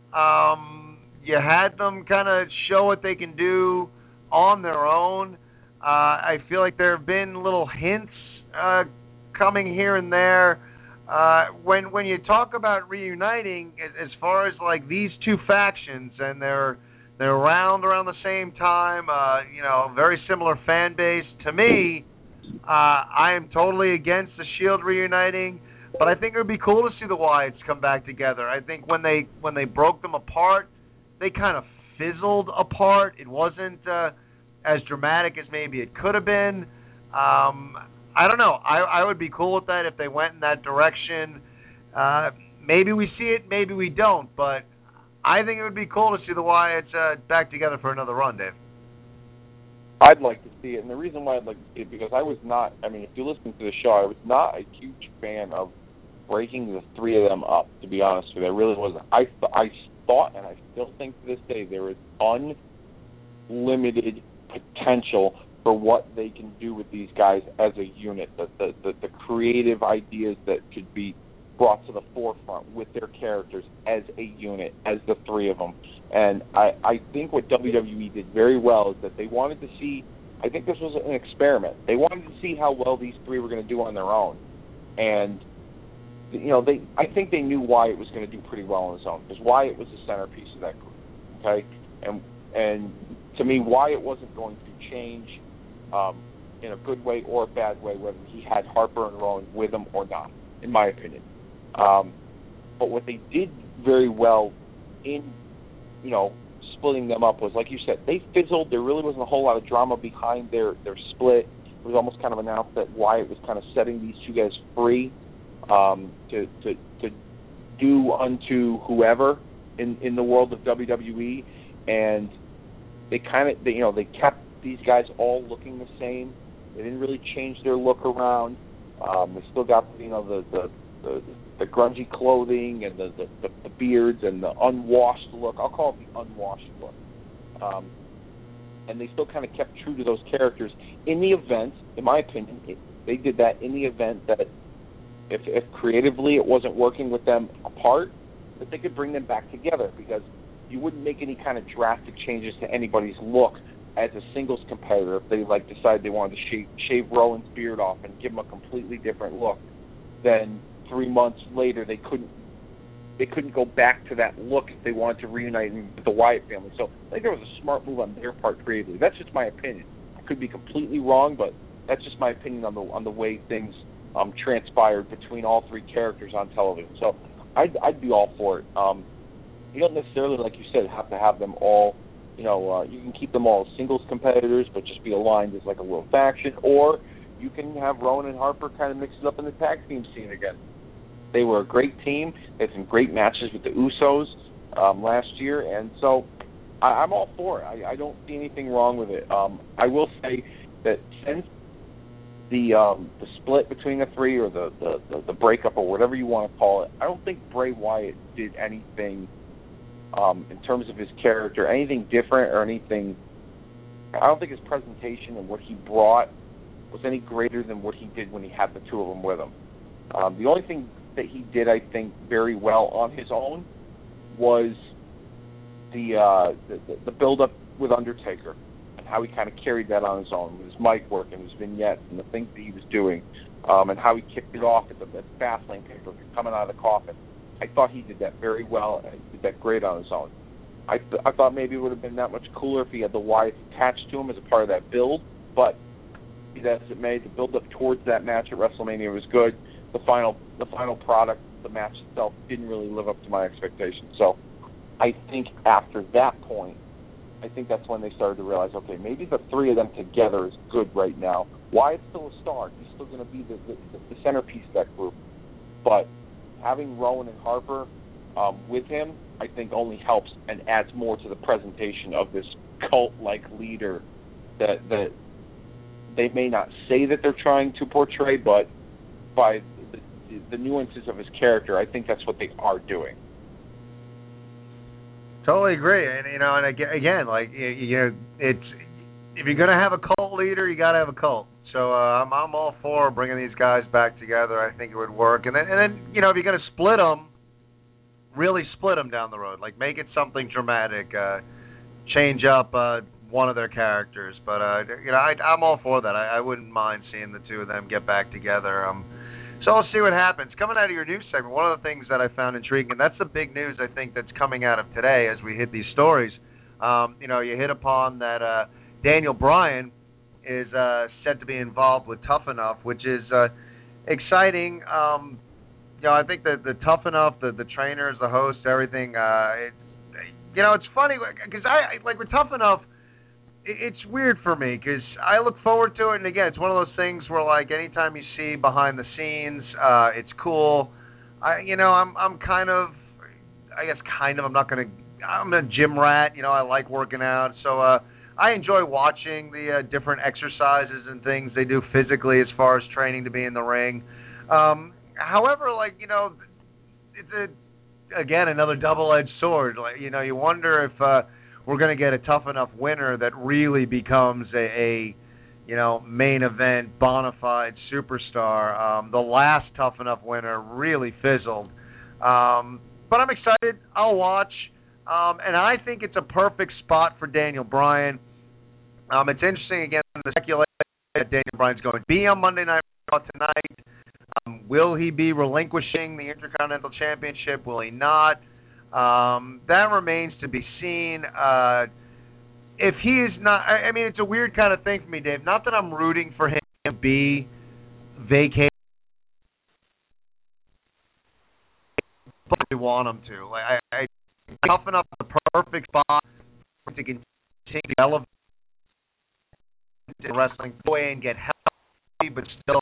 You had them kind of show what they can do on their own. I feel like there have been little hints coming here and there. When you talk about reuniting, as far as like these two factions, and they're around the same time, very similar fan base. To me, I am totally against the Shield reuniting, but I think it would be cool to see the Wyatts come back together. I think when they broke them apart, they kind of fizzled apart. It wasn't as dramatic as maybe it could have been. I don't know. I would be cool with that if they went in that direction. Maybe we see it, maybe we don't, but I think it would be cool to see the Wyatts back together for another run, Dave. I'd like to see it, and the reason why I'd like to see it, because I was not, if you listen to the show, I was not a huge fan of breaking the three of them up, to be honest with you. I really wasn't. I thought, and I still think to this day, there is unlimited potential for what they can do with these guys as a unit, the creative ideas that could be brought to the forefront with their characters as a unit, as the three of them. And I think what WWE did very well is that they wanted to see, I think this was an experiment. They wanted to see how well these three were going to do on their own. And, I think they knew Wyatt was going to do pretty well on his own, because Wyatt was the centerpiece of that group, okay? And to me, Wyatt wasn't going to change in a good way or a bad way, whether he had Harper and Rowan with him or not, in my opinion. But what they did very well in, splitting them up was, like you said, they fizzled. There really wasn't a whole lot of drama behind their split. It was almost kind of announced that Wyatt was kind of setting these two guys free to do unto whoever in the world of WWE, and they kept these guys all looking the same. They didn't really change their look around. They still got the grungy clothing and the beards and the unwashed look. I'll call it the unwashed look. And they still kind of kept true to those characters in the event, in my opinion, they did that in the event that if creatively it wasn't working with them apart, that they could bring them back together, because you wouldn't make any kind of drastic changes to anybody's look as a singles competitor if they decide they wanted to shave Rowan's beard off and give him a completely different look. Then 3 months later they couldn't go back to that look if they wanted to reunite with the Wyatt family. So I think there was a smart move on their part creatively. That's just my opinion. I could be completely wrong, but that's just my opinion on the way things transpired between all three characters on television. So I'd be all for it. You don't necessarily, like you said, have to have them all, you can keep them all singles competitors, but just be aligned as like a little faction, or you can have Rowan and Harper kind of mix it up in the tag team scene again. They were a great team. They had some great matches with the Usos last year, and so I'm all for it. I don't see anything wrong with it. I will say that since the split between the three, or the breakup, or whatever you want to call it, I don't think Bray Wyatt did anything in terms of his character, anything different or anything. I don't think his presentation and what he brought was any greater than what he did when he had the two of them with him. The only thing that he did, I think, very well on his own was the build-up with Undertaker, and how he kind of carried that on his own with his mic work and his vignettes and the things that he was doing, and how he kicked it off at the Fastlane paper coming out of the coffin. I thought he did that very well, and he did that great on his own. I thought maybe it would have been that much cooler if he had the Wyatts attached to him as a part of that build, but be that as it may, the build-up towards that match at WrestleMania was good. The final product, the match itself, didn't really live up to my expectations. So I think after that point, I think that's when they started to realize, okay, maybe the three of them together is good right now. Wyatt's still a star. He's still going to be the centerpiece of that group. But having Rowan and Harper with him, I think only helps and adds more to the presentation of this cult-like leader that they may not say that they're trying to portray, but by the nuances of his character, I think that's what they are doing. Totally agree, and and again, like it's if you're gonna have a cult leader, you gotta have a cult. So I'm all for bringing these guys back together. I think it would work, and then if you're gonna split them, really split them down the road. Like make it something dramatic, change up one of their characters. But I'm all for that. I wouldn't mind seeing the two of them get back together. So we'll see what happens. Coming out of your news segment, one of the things that I found intriguing, and that's the big news I think that's coming out of today as we hit these stories. You hit upon that Daniel Bryan is said to be involved with Tough Enough, which is exciting. I think that the Tough Enough, the trainers, the hosts, everything. It's funny because I like with Tough Enough. It's weird for me because I look forward to it, and again, it's one of those things where, like, anytime you see behind the scenes, it's cool. I'm kind of, I'm a gym rat. I like working out, so I enjoy watching the different exercises and things they do physically as far as training to be in the ring. However, it's again another double-edged sword. Like, you wonder if we're going to get a Tough Enough winner that really becomes a main event, bona fide superstar. The last Tough Enough winner really fizzled. But I'm excited. I'll watch. And I think it's a perfect spot for Daniel Bryan. It's interesting, again, the speculation that Daniel Bryan's going to be on Monday Night Raw tonight. Will he be relinquishing the Intercontinental Championship? Will he not? That remains to be seen. If he is not, it's a weird kind of thing for me, Dave. Not that I'm rooting for him to be vacated, but I want him to. Like, I Tough Enough the perfect spot to continue to elevate wrestling away and get healthy, but still,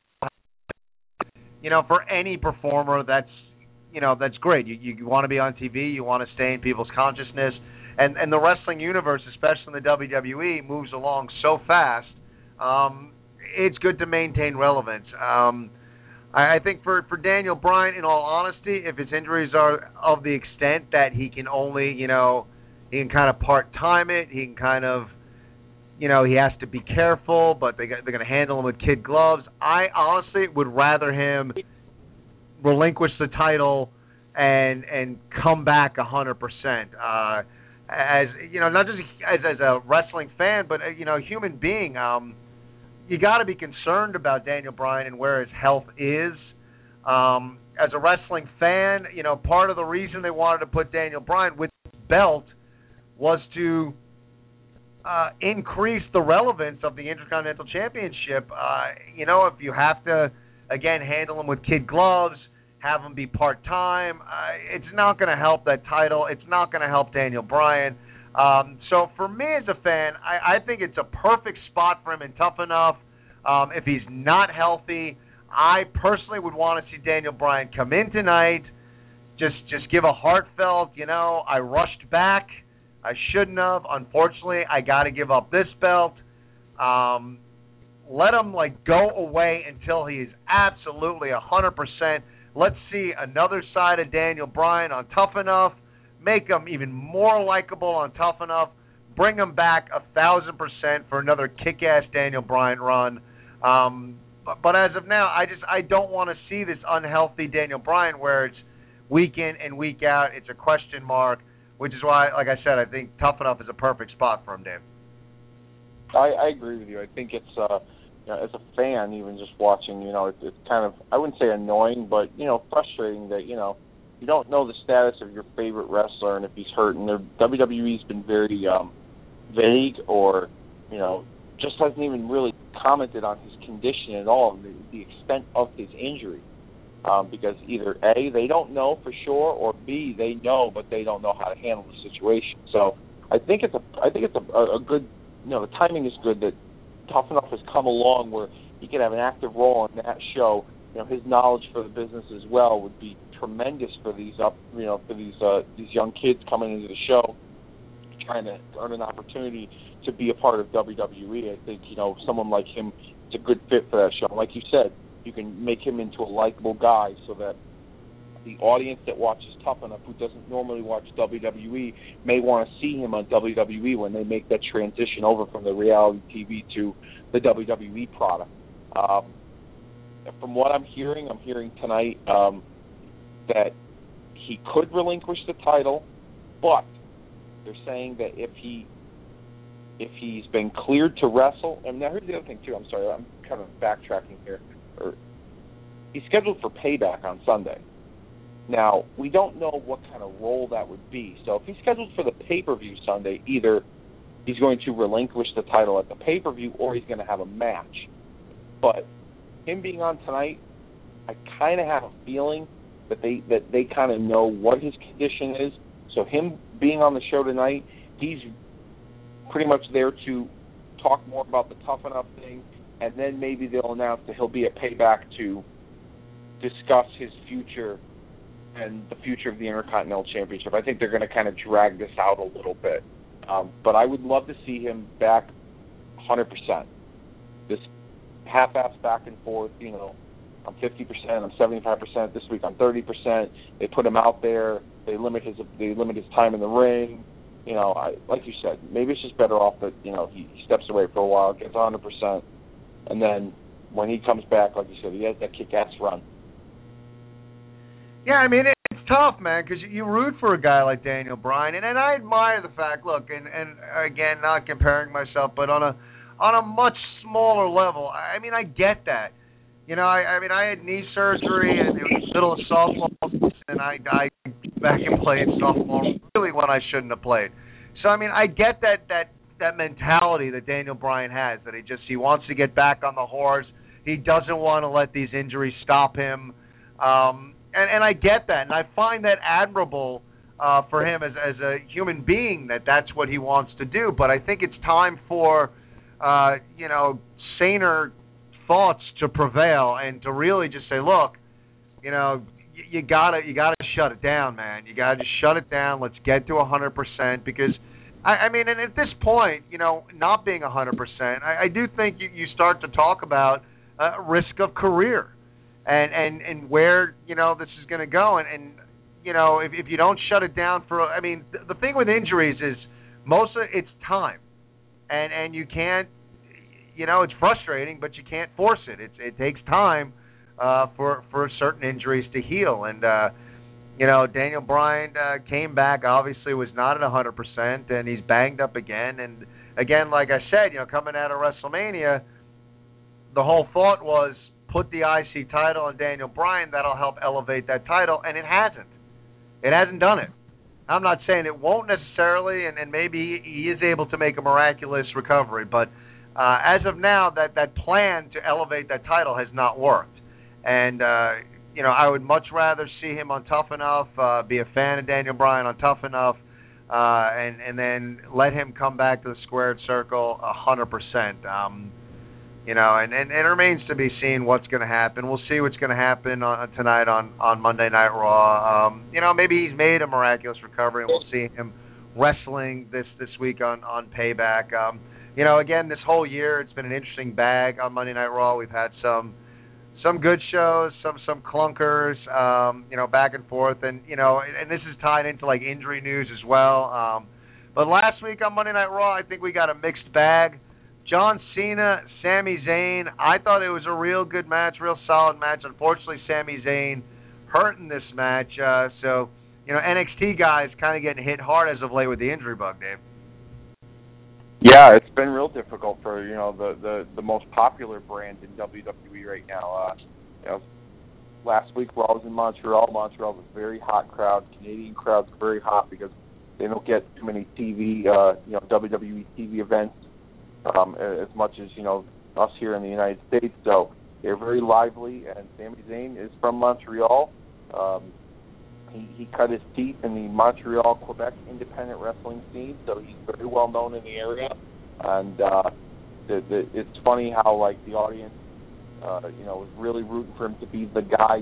for any performer, that's great. You want to be on TV. You want to stay in people's consciousness. And the wrestling universe, especially in the WWE, moves along so fast. It's good to maintain relevance. I think for Daniel Bryan, in all honesty, if his injuries are of the extent that he can only, he can kind of part-time it. He can kind of, he has to be careful, but they're going to handle him with kid gloves. I honestly would rather him relinquish the title and come back 100%. As not just as a wrestling fan, but a human being. You got to be concerned about Daniel Bryan and where his health is. As a wrestling fan, part of the reason they wanted to put Daniel Bryan with the belt was to increase the relevance of the Intercontinental Championship. If you have to, again, handle him with kid gloves, have him be part-time, it's not going to help that title. It's not going to help Daniel Bryan. So for me as a fan, I think it's a perfect spot for him in Tough Enough. If he's not healthy, I personally would want to see Daniel Bryan come in tonight, just give a heartfelt, I rushed back. I shouldn't have. Unfortunately, I got to give up this belt. let him go away until he is absolutely 100%. Let's see another side of Daniel Bryan on Tough Enough. Make him even more likable on Tough Enough. Bring him back 1,000% for another kick-ass Daniel Bryan run. But as of now, I don't want to see this unhealthy Daniel Bryan where it's week in and week out. It's a question mark, which is why, like I said, I think Tough Enough is a perfect spot for him, Dave. I agree with you. I think it's as a fan, even just watching, it's kind of, I wouldn't say annoying, but frustrating that you don't know the status of your favorite wrestler and if he's hurt. And WWE's been very vague, or just hasn't even really commented on his condition at all, and the extent of his injury. Because either A, they don't know for sure, or B, they know but they don't know how to handle the situation. So I think it's a good. The timing is good that Tough Enough has come along where he can have an active role on that show. His knowledge for the business as well would be tremendous for these these young kids coming into the show, trying to earn an opportunity to be a part of WWE. I think someone like him is a good fit for that show. Like you said, you can make him into a likable guy so that the audience that watches Tough Enough, who doesn't normally watch WWE, may want to see him on WWE when they make that transition over from the reality TV to the WWE product. From what I'm hearing tonight that he could relinquish the title, but they're saying that if he's been cleared to wrestle, and now here's the other thing too. I'm sorry, I'm kind of backtracking here. He's scheduled for Payback on Sunday. Now, we don't know what kind of role that would be. So if he's scheduled for the pay-per-view Sunday, either he's going to relinquish the title at the pay-per-view or he's going to have a match. But him being on tonight, I kind of have a feeling that they kind of know what his condition is. So him being on the show tonight, he's pretty much there to talk more about the Tough Enough thing, and then maybe they'll announce that he'll be at Payback to discuss his future and the future of the Intercontinental Championship. I think they're going to kind of drag this out a little bit. But I would love to see him back 100%. This half-ass back and forth, I'm 50%, I'm 75%, this week I'm 30%. They put him out there. They limit his time in the ring. Like you said, maybe it's just better off that, he steps away for a while, gets 100%, and then when he comes back, like you said, he has that kick-ass run. Yeah, I mean, it's tough, man, because you root for a guy like Daniel Bryan, and I admire the fact, look, and again, not comparing myself, but on a much smaller level, I mean, I get that. I had knee surgery, and it was middle of softball, and I back and played softball really when I shouldn't have played. So, I mean, I get that mentality that Daniel Bryan has, that he wants to get back on the horse. He doesn't want to let these injuries stop him. And I get that, and I find that admirable for him as a human being, that's what he wants to do. But I think it's time for, saner thoughts to prevail and to really just say, look, you gotta shut it down, man. You gotta just shut it down. Let's get to 100%, because I mean, and at this point, not being 100%, I do think you start to talk about risk of career. And where, this is going to go. And if you don't shut it down the thing with injuries is most of it's time. And you can't, it's frustrating, but you can't force it. It takes time for certain injuries to heal. And, Daniel Bryan came back, obviously was not at 100%, and he's banged up again. And, again, like I said, coming out of WrestleMania, the whole thought was, put the IC title on Daniel Bryan, that'll help elevate that title, and it hasn't. It hasn't done it. I'm not saying it won't necessarily, and maybe he is able to make a miraculous recovery, but as of now, that plan to elevate that title has not worked. And, I would much rather see him on Tough Enough, be a fan of Daniel Bryan on Tough Enough, and then let him come back to the squared circle 100%. And it remains to be seen what's going to happen. We'll see what's going to happen tonight on Monday Night Raw. Maybe he's made a miraculous recovery, and we'll see him wrestling this week on Payback. again, this whole year it's been an interesting bag on Monday Night Raw. We've had some good shows, some clunkers, back and forth, and and this is tied into like injury news as well. But last week on Monday Night Raw, I think we got a mixed bag. John Cena, Sami Zayn. I thought it was a real good match, real solid match. Unfortunately, Sami Zayn hurt in this match, so NXT guys kind of getting hit hard as of late with the injury bug, Dave. Yeah, it's been real difficult for the most popular brand in WWE right now. Last week Raw was in Montreal. Montreal was a very hot crowd. Canadian crowds are very hot because they don't get too many TV, WWE TV events as much as us here in the United States. So they're very lively. And Sami Zayn is from Montreal. He cut his teeth in the Montreal, Quebec independent wrestling scene, so he's very well known in the area. And it's funny how the audience, was really rooting for him to be the guy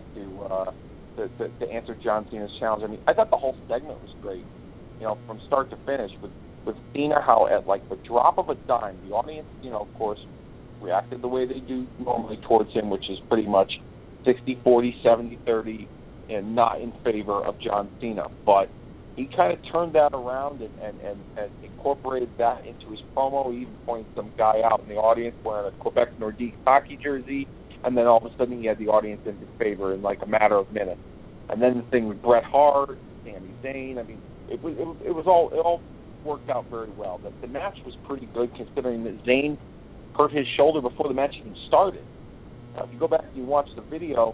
to answer John Cena's challenge. I mean, I thought the whole segment was great, from start to finish with Cena. How at the drop of a dime, the audience, of course, reacted the way they do normally towards him, which is pretty much 60-40, 70-30. And not in favor of John Cena. But he kind of turned that around and incorporated that into his promo. He even pointed some guy out in the audience wearing a Quebec Nordiques hockey jersey, and then all of a sudden he had the audience in his favor in a matter of minutes. And then the thing with Bret Hart, Sami Zayn, I mean, it all worked out very well. The match was pretty good considering that Zayn hurt his shoulder before the match even started. Now, if you go back and you watch the video,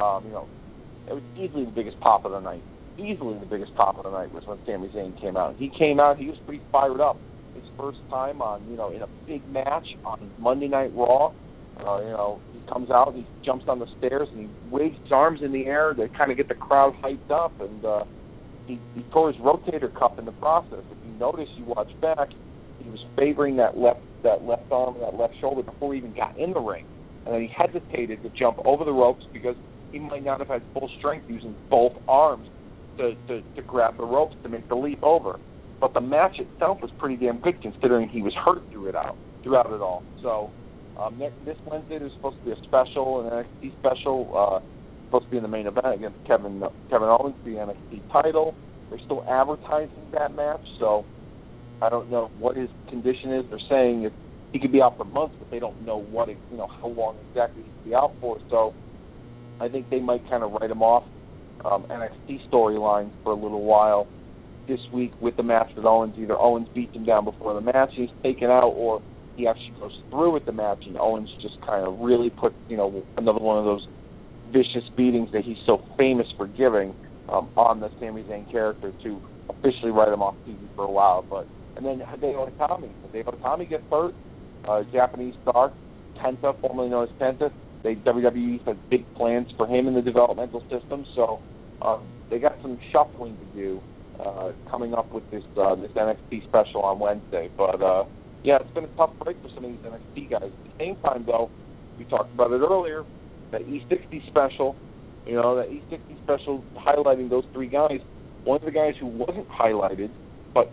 it was easily the biggest pop of the night. Easily the biggest pop of the night was when Sami Zayn came out. He came out, he was pretty fired up. His first time on, in a big match on Monday Night Raw. He comes out, he jumps on the stairs, and he waves his arms in the air to kind of get the crowd hyped up. And he tore his rotator cuff in the process. If you notice, you watch back, he was favoring that left arm and that left shoulder before he even got in the ring. And then he hesitated to jump over the ropes because he might not have had full strength using both arms to grab the ropes to make the leap over. But the match itself was pretty damn good considering he was hurt throughout it all. So this Wednesday there's supposed to be a special, an NXT special, supposed to be in the main event against Kevin Owens for the NXT title. They're still advertising that match, so I don't know what his condition is. They're saying he could be out for months, but they don't know how long exactly he could be out for. So I think they might kind of write him off NXT storyline for a little while this week with the match with Owens. Either Owens beats him down before the match, he's taken out, or he actually goes through with the match, and Owens just kind of really put, another one of those vicious beatings that he's so famous for giving on the Sami Zayn character to officially write him off TV for a while. And then Hideo Itami gets hurt, Japanese star, Kenta, formerly known as Penta. WWE has big plans for him in the developmental system, so they got some shuffling to do coming up with this NXT special on Wednesday. But it's been a tough break for some of these NXT guys. At the same time, though, we talked about it earlier, that E60 special, that E60 special highlighting those three guys. One of the guys who wasn't highlighted, but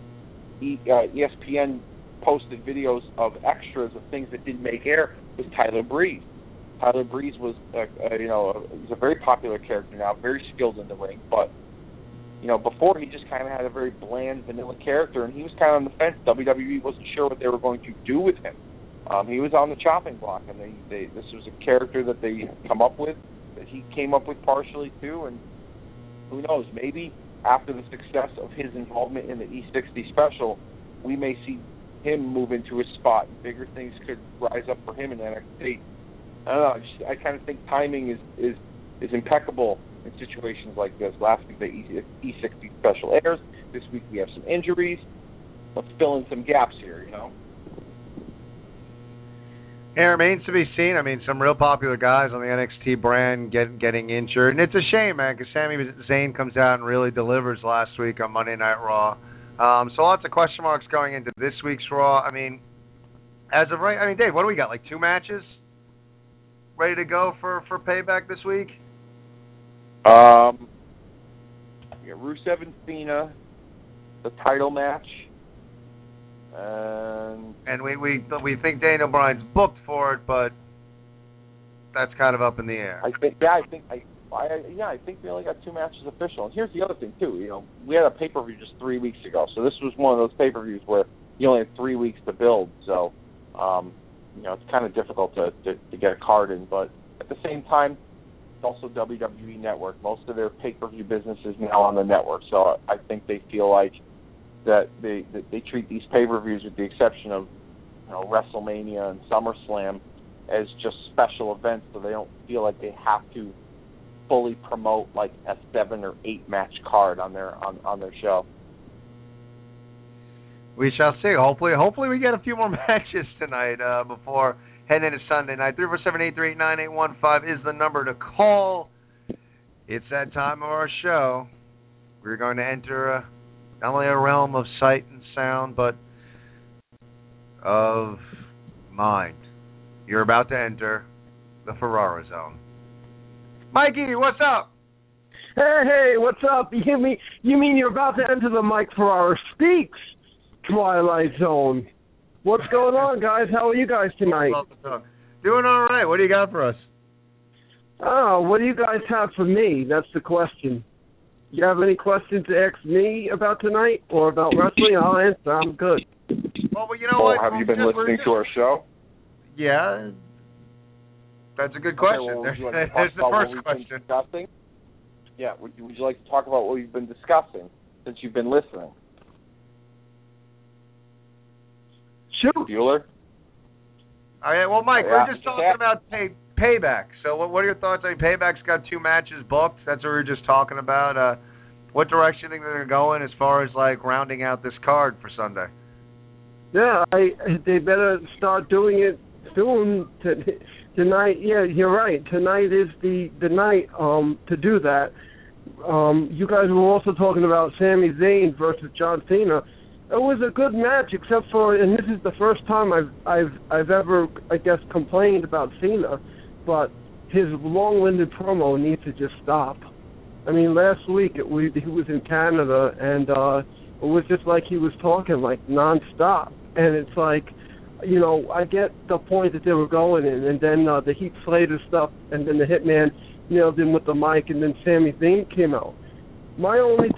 ESPN posted videos of extras of things that didn't make air, was Tyler Breeze. Tyler Breeze was, he's a very popular character now, very skilled in the ring, but, before he just kind of had a very bland, vanilla character, and he was kind of on the fence. WWE wasn't sure what they were going to do with him. He was on the chopping block, and this was a character that they had come up with, that he came up with partially too, and who knows, maybe after the success of his involvement in the E60 special, we may see him move into his spot, and bigger things could rise up for him in NXT. I don't know. I kind of think timing is impeccable in situations like this. Last week the E60 special airs. This week we have some injuries. Let's fill in some gaps here, It remains to be seen. I mean, some real popular guys on the NXT brand getting injured. And it's a shame, man, because Sami Zayn comes out and really delivers last week on Monday Night Raw. So lots of question marks going into this week's Raw. I mean, Dave, what do we got, 2 matches ready to go for Payback this week? Rusev and Cena, the title match. And we think Daniel Bryan's booked for it, but that's kind of up in the air. I think we only got 2 matches official. And here's the other thing too. You know, we had a pay-per-view just 3 weeks ago, so this was one of those pay-per-views where you only had 3 weeks to build. So, you know, it's kind of difficult to get a card in. But at the same time, it's also WWE Network. Most of their pay-per-view business is now on the network. So I think they feel like that they treat these pay-per-views, with the exception of, you know, WrestleMania and SummerSlam, as just special events, so they don't feel like they have to fully promote like a 7 or 8 match card on their show. We shall see. Hopefully we get a few more matches tonight before heading into Sunday night. 347-838-9815 is the number to call. It's that time of our show. We're going to enter not only a realm of sight and sound, but of mind. You're about to enter the Ferrara Zone. Mikey, what's up? Hey, what's up? You mean you're about to enter the Mike Ferrara Speaks Twilight Zone? What's going on, guys? How are you guys tonight? Doing all right. What do you got for us? Oh, what do you guys have for me? That's the question. You have any questions to ask me about tonight or about wrestling? I'll answer. I'm good. Well, you know what? Have you been listening to our show? Yeah. That's a good question. Okay, well, There's the first question. Discussing? Yeah, would you like to talk about what we've been discussing since you've been listening? Shoot. Bueller? All right, well, Mike, we're just talking about Payback. So what are your thoughts? I mean, Payback's got 2 matches booked. That's what we were just talking about. What direction do you think they're going as far as, like, rounding out this card for Sunday? Yeah, they better start doing it soon. Tonight, yeah, you're right. Tonight is the night to do that. You guys were also talking about Sami Zayn versus John Cena. It was a good match, except for, and this is the first time I've ever, I guess, complained about Cena, but his long-winded promo needs to just stop. I mean, last week he was in Canada, and it was just like he was talking like nonstop, and it's like, you know, I get the point that they were going in, and then the Heath Slater stuff, and then the Hitman nailed him with the mic, and then Sami Zayn came out. My only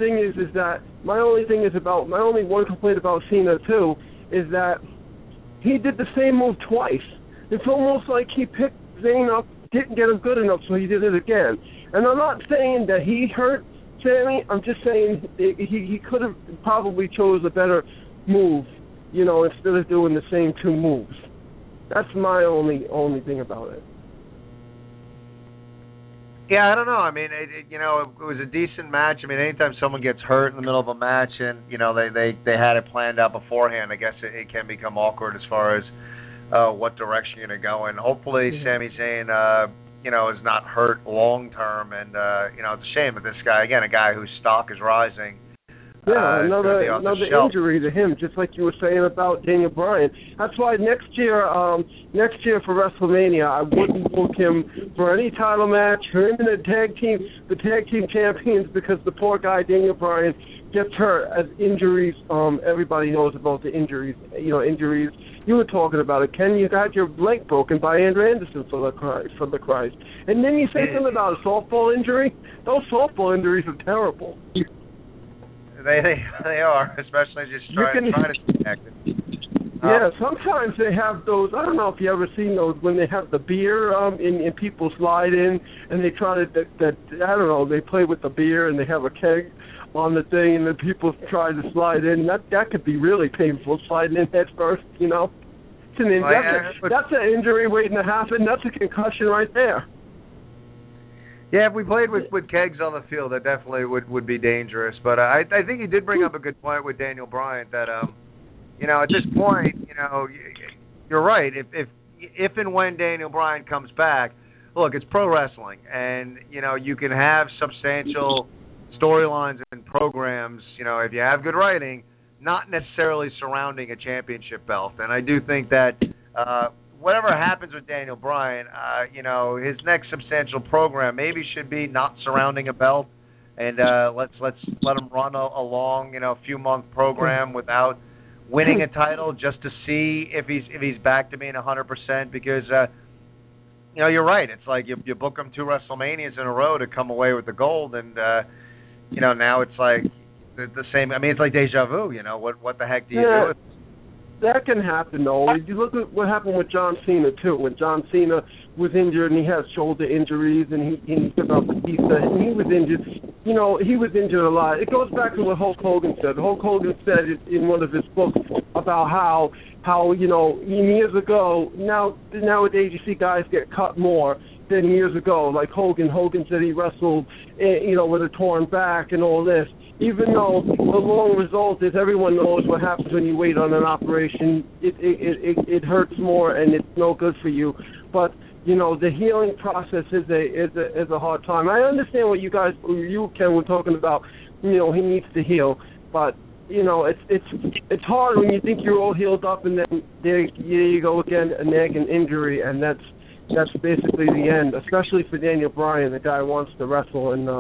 one complaint about Cena too is that he did the same move twice. It's almost like he picked Zayn up, didn't get him good enough, so he did it again. And I'm not saying that he hurt Sami. I'm just saying he could have probably chose a better move, you know, instead of doing the same 2 moves. That's my only thing about it. Yeah, I don't know. I mean, it was a decent match. I mean, anytime someone gets hurt in the middle of a match and, you know, they had it planned out beforehand, I guess it can become awkward as far as what direction you're going to go in. Hopefully, Sami Zayn, is not hurt long term. And, it's a shame that this guy, again, a guy whose stock is rising. Yeah, another injury to him, just like you were saying about Daniel Bryan. That's why next year for WrestleMania, I wouldn't book him for any title match, for him and the tag team champions, because the poor guy Daniel Bryan gets hurt as injuries. Everybody knows about the injuries. You know, injuries. You were talking about it, Ken. You got your leg broken by Andrew Anderson for the Christ. And then you say something about a softball injury. Those softball injuries are terrible. They are, especially just trying to connect it. Yeah, sometimes they have those. I don't know if you ever seen those when they have the beer and people slide in and they try to I don't know, they play with the beer and they have a keg on the thing and then people try to slide in. That could be really painful, sliding in head first, you know. That's an injury waiting to happen. That's a concussion right there. Yeah, if we played with kegs on the field, that definitely would be dangerous. But I think you did bring up a good point with Daniel Bryan that, at this point, you're right. If and when Daniel Bryan comes back, look, it's pro wrestling, and, you can have substantial storylines and programs, if you have good writing, not necessarily surrounding a championship belt. And I do think that whatever happens with Daniel Bryan, his next substantial program maybe should be not surrounding a belt, and let's let him run a long, few month program without winning a title just to see if he's back to being 100%, because you're right. It's like you book him 2 WrestleManias in a row to come away with the gold, and now it's like the same. I mean, it's like deja vu. What the heck do you do? That can happen, though. You look at what happened with John Cena, too. When John Cena was injured and he had shoulder injuries and he took out Batista and he was injured, he was injured a lot. It goes back to what Hulk Hogan said. Hulk Hogan said in one of his books about how years ago, nowadays you see guys get cut more than years ago. Like Hogan said he wrestled, with a torn back and all this. Even though the long result is everyone knows what happens when you wait on an operation. It hurts more and it's no good for you. But the healing process is a hard time. I understand what you Ken, were talking about. He needs to heal, but it's hard when you think you're all healed up and then there you go again, a nagging injury, and that's basically the end. Especially for Daniel Bryan, the guy wants to wrestle and.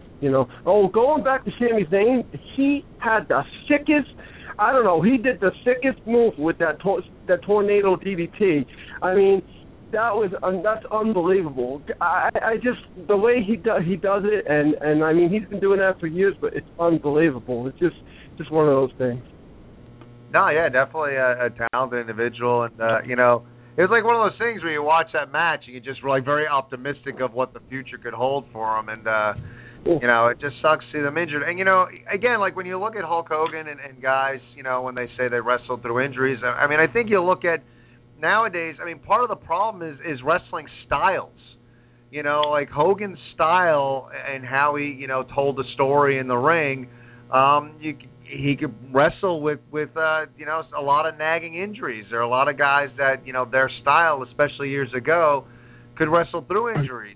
Going back to Sami Zayn, he had the sickest. I don't know. He did the sickest move with that tornado DDT. I mean, that's unbelievable. I just the way he does it, and I mean he's been doing that for years, but it's unbelievable. It's just one of those things. No, yeah, definitely a talented individual, and it was like one of those things where you watch that match and you just were like very optimistic of what the future could hold for him, and. It just sucks to see them injured. And, again, like when you look at Hulk Hogan and guys, when they say they wrestled through injuries, I mean, I think you look at nowadays, I mean, part of the problem is wrestling styles. Like Hogan's style and how he, told the story in the ring, he could wrestle with a lot of nagging injuries. There are a lot of guys that, their style, especially years ago, could wrestle through injuries.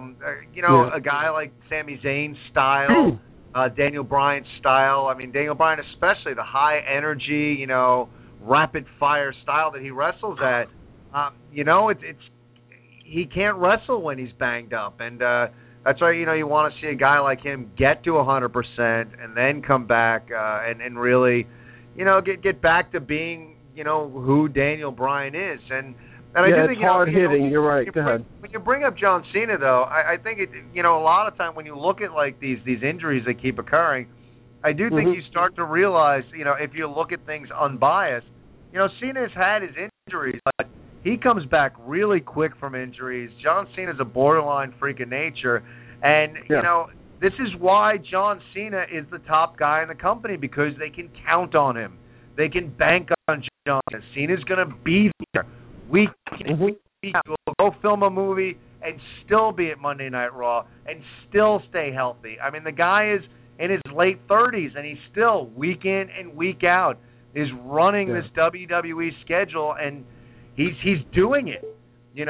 A guy like Sami Zayn's style, Daniel Bryan's style. I mean, Daniel Bryan especially, the high energy, rapid fire style that he wrestles at. It's he can't wrestle when he's banged up, and that's why you want to see a guy like him get to 100% and then come back and really, get back to being who Daniel Bryan is. And I do think, it's hard hitting. You're right. Go ahead. When you bring up John Cena, though, I think a lot of time when you look at like these injuries that keep occurring, I do think you start to realize, if you look at things unbiased, Cena's had his injuries, but he comes back really quick from injuries. John Cena's a borderline freak of nature, and this is why John Cena is the top guy in the company, because they can count on him, they can bank on John Cena. Cena's going to be there. Week will go film a movie and still be at Monday Night Raw and still stay healthy. I mean, the guy is in his late 30s and he's still week in and week out is running this WWE schedule, and he's doing it. I'm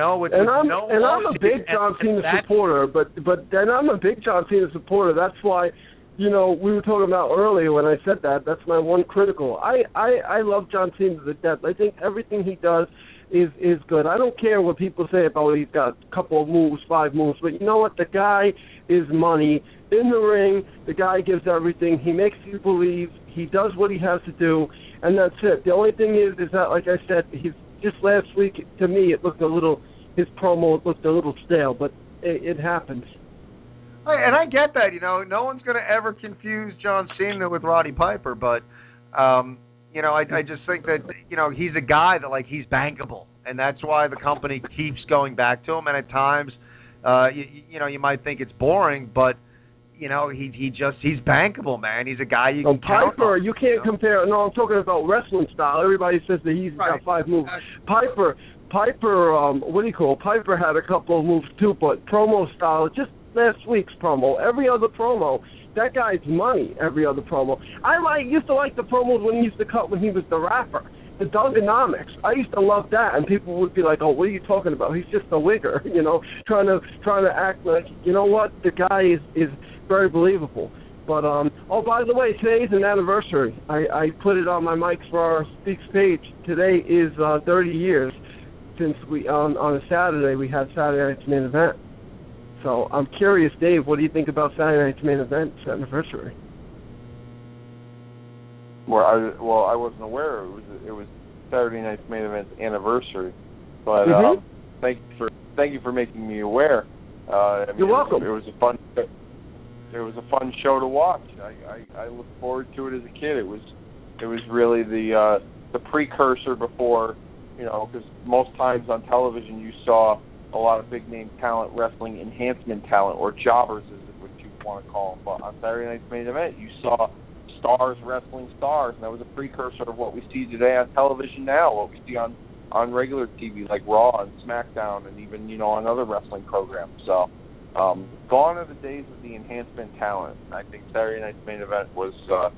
a big John Cena supporter, but I'm a big John Cena supporter. That's why, we were talking about earlier when I said that. That's my one critical. I love John Cena to death. I think everything he does is good. I don't care what people say about he's got a couple of moves, 5 moves, but you know what? The guy is money. In the ring, the guy gives everything. He makes you believe. He does what he has to do, and that's it. The only thing is that, like I said, he's just last week, to me, his promo looked a little stale, but it happens. And I get that, no one's going to ever confuse John Cena with Roddy Piper, but I just think that, he's a guy that, like, he's bankable, and that's why the company keeps going back to him. And at times, you might think it's boring, but, he's bankable, man. He's a guy you can count Piper, on, you can't compare. No, I'm talking about wrestling style. Everybody says that he's got 5 moves. Piper, Piper had a couple of moves too, but promo style, just last week's promo, every other promo, that guy's money, every other promo. I used to like the promos when he used to cut when he was the rapper, the Dunganomics. I used to love that, and people would be like, "Oh, what are you talking about? He's just a wigger," trying to act like, what, the guy is very believable. But by the way, today's an anniversary. I put it on my mics for our Speaks page. Today is 30 years since we on a Saturday we had Saturday Night's Main Event. So I'm curious, Dave, what do you think about Saturday Night's Main Event's anniversary? I wasn't aware it was Saturday Night's Main Event's anniversary, but thank you for making me aware. You're welcome. It was a fun show to watch. I looked forward to it as a kid. It was really the precursor before, because most times on television you saw a lot of big name talent, wrestling enhancement talent, or jobbers is what you want to call them. But on Saturday Night's Main Event, you saw stars wrestling stars, and that was a precursor of what we see today on television now, what we see on regular TV like Raw and SmackDown, and even on other wrestling programs. So gone are the days of the enhancement talent. I think Saturday Night's Main Event was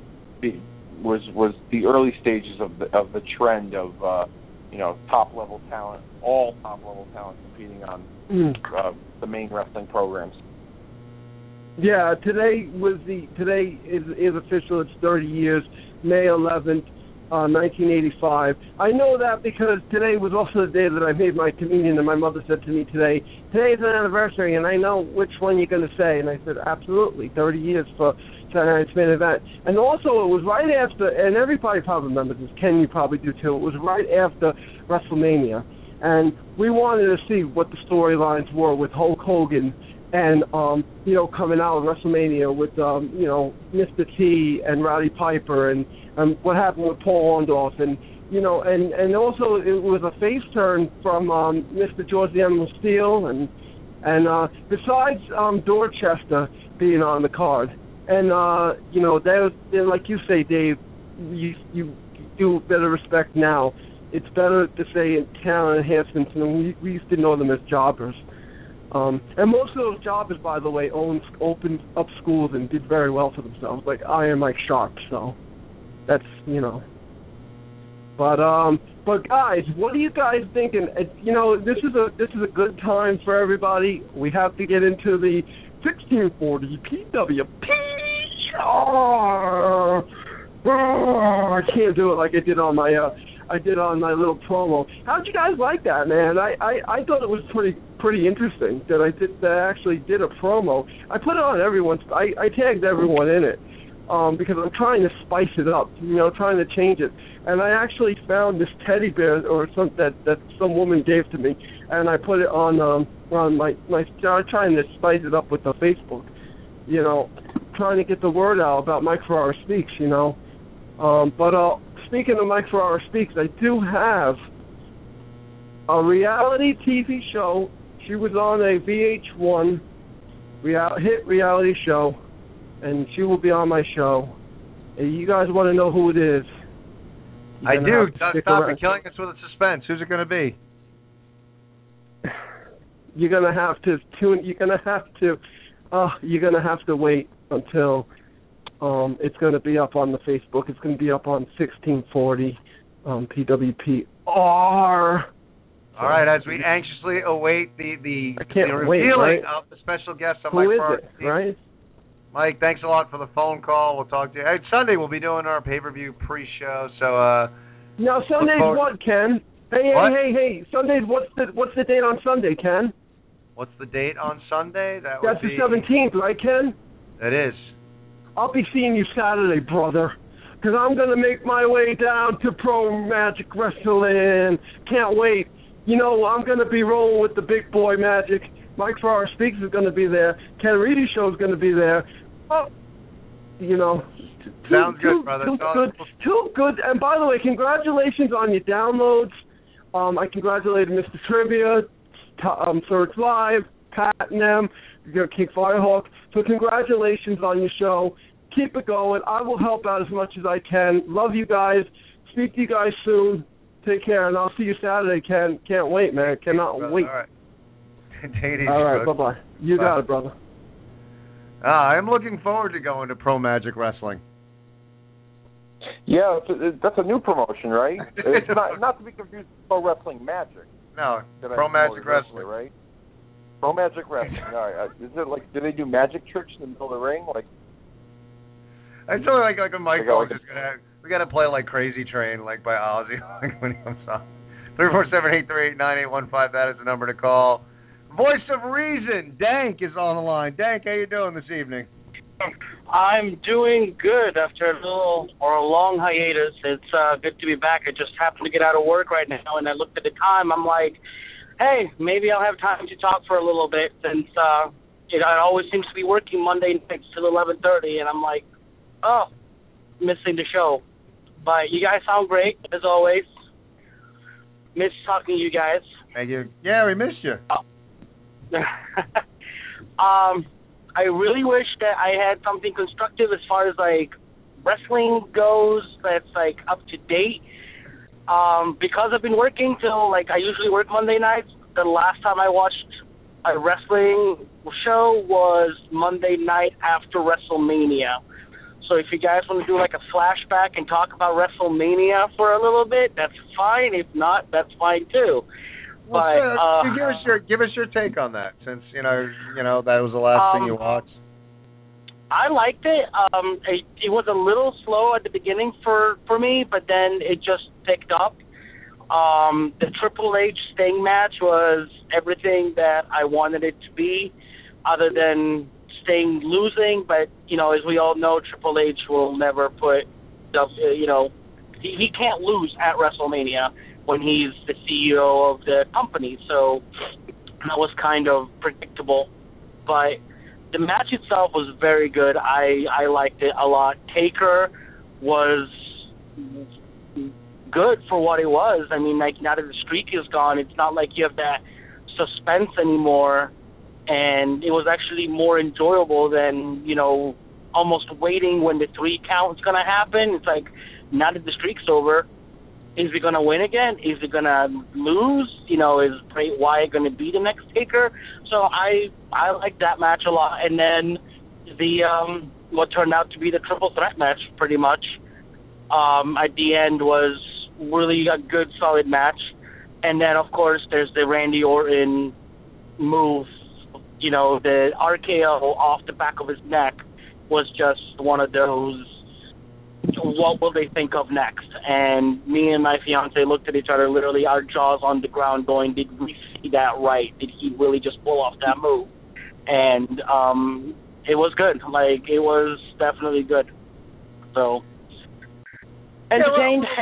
the early stages of the trend of top level talent, all top level talent competing on the main wrestling programs. Yeah, today is official. It's 30 years, May 11th, 1985. I know that because today was also the day that I made my communion, and my mother said to me today's an anniversary, and I know which one you're going to say. And I said, absolutely, 30 years for Saturday Night's Main Event. And also, it was right after, and everybody probably remembers this, Ken, you probably do too, it was right after WrestleMania. And we wanted to see what the storylines were with Hulk Hogan and, coming out of WrestleMania with, Mr. T and Roddy Piper and what happened with Paul Orndorff. And, and also it was a face turn from Mr. George the Animal Steele and besides Dorchester being on the card. And, they're like you say, Dave, you do better respect now. It's better to say talent enhancements, and we used to know them as jobbers. And most of those jobbers, by the way, opened up schools and did very well for themselves, like Iron Mike Sharp. So that's, But guys, what are you guys thinking? This is a good time for everybody. We have to get into the 1640 PWP. I can't do it like I did on my little promo. How'd you guys like that, man? I thought it was pretty interesting that I actually did a promo. I put it on everyone's. I tagged everyone in it because I'm trying to spice it up, trying to change it. And I actually found this teddy bear or something that some woman gave to me, and I put it on my trying to spice it up with the Facebook, trying to get the word out about Mike Ferrara Speaks, But speaking of Mike Ferrara Speaks, I do have a reality TV show. She was on a VH1 hit reality show, and she will be on my show. And you guys want to know who it is? I do. Stop it, killing us with a suspense. Who's it going to be? You're going to have to tune. You're going to have to wait until it's going to be up on the Facebook. It's going to be up on 1640 PWPR. All right, as we anxiously await the revealing of the special guest on Who Mike is Ferrara. it, right? Mike, thanks a lot for the phone call. We'll talk to you. Hey, Sunday we'll be doing our pay-per-view pre-show. So now Sunday's what, Ken? Hey! Sunday's what's the date on Sunday, Ken? What's the date on Sunday? That's the 17th, right, Ken? It is. I'll be seeing you Saturday, brother, because I'm going to make my way down to Pro Magic Wrestling. Can't wait. I'm going to be rolling with the big boy Magic. Mike Ferrara Speaks is going to be there. Ken Reedy Show is going to be there. Oh, Sounds good, brother. Too good. And by the way, congratulations on your downloads. I congratulated Mr. Trivia, Surge Live, Pat and them, King Firehawk. So congratulations on your show. Keep it going. I will help out as much as I can. Love you guys. Speak to you guys soon. Take care, and I'll see you Saturday, Ken. Can't wait, man. Cannot wait. All right. Take it easy, all right, folks. Bye-bye. You got it, brother. I'm looking forward to going to Pro Magic Wrestling. Yeah, that's a new promotion, right? It's not to be confused with Pro Wrestling Magic. No, Pro Magic Wrestling. Right? Pro Magic Wrestling. All right. Is it like, do they do magic tricks in the middle of the ring? Like, I feel like a Mike Bones is gonna. We gotta play like Crazy Train, like by Ozzy, like when he comes on. 347-838-9815. That is the number to call. Voice of Reason, Dank is on the line. Dank, how you doing this evening? I'm doing good after a long hiatus. It's good to be back. I just happened to get out of work right now, and I looked at the time. I'm like, hey, maybe I'll have time to talk for a little bit since I always seems to be working Monday nights till 11:30, and I'm like, oh, missing the show. But you guys sound great, as always. Miss talking to you guys. Thank you. Yeah, we missed you. I really wish that I had something constructive as far as, like, wrestling goes that's, like, up to date. Because I've been working till, like, I usually work Monday nights, the last time I watched a wrestling show was Monday night after WrestleMania. So if you guys want to do, like, a flashback and talk about WrestleMania for a little bit, that's fine. If not, that's fine, too. But give us your take on that, since you know that was the last thing you watched. I liked it. It was a little slow at the beginning for me, but then it just picked up. The Triple H Sting match was everything that I wanted it to be, other than Sting losing. But as we all know, Triple H will never put he can't lose at WrestleMania when he's the CEO of the company, so that was kind of predictable. But the match itself was very good. I liked it a lot. Taker was good for what it was. I mean, like, now that the streak is gone, it's not like you have that suspense anymore, and it was actually more enjoyable than, almost waiting when the 3 count is going to happen. It's like, now that the streak's over, is he going to win again? Is he going to lose? Is Bray Wyatt going to be the next Taker? So I like that match a lot. And then the what turned out to be the triple threat match, pretty much, at the end was really a good, solid match. And then, of course, there's the Randy Orton move. The RKO off the back of his neck was just one of those, what will they think of next? And me and my fiance looked at each other, literally our jaws on the ground, going, did we see that right? Did he really just pull off that move? And it was good. Like, it was definitely good. So, entertained.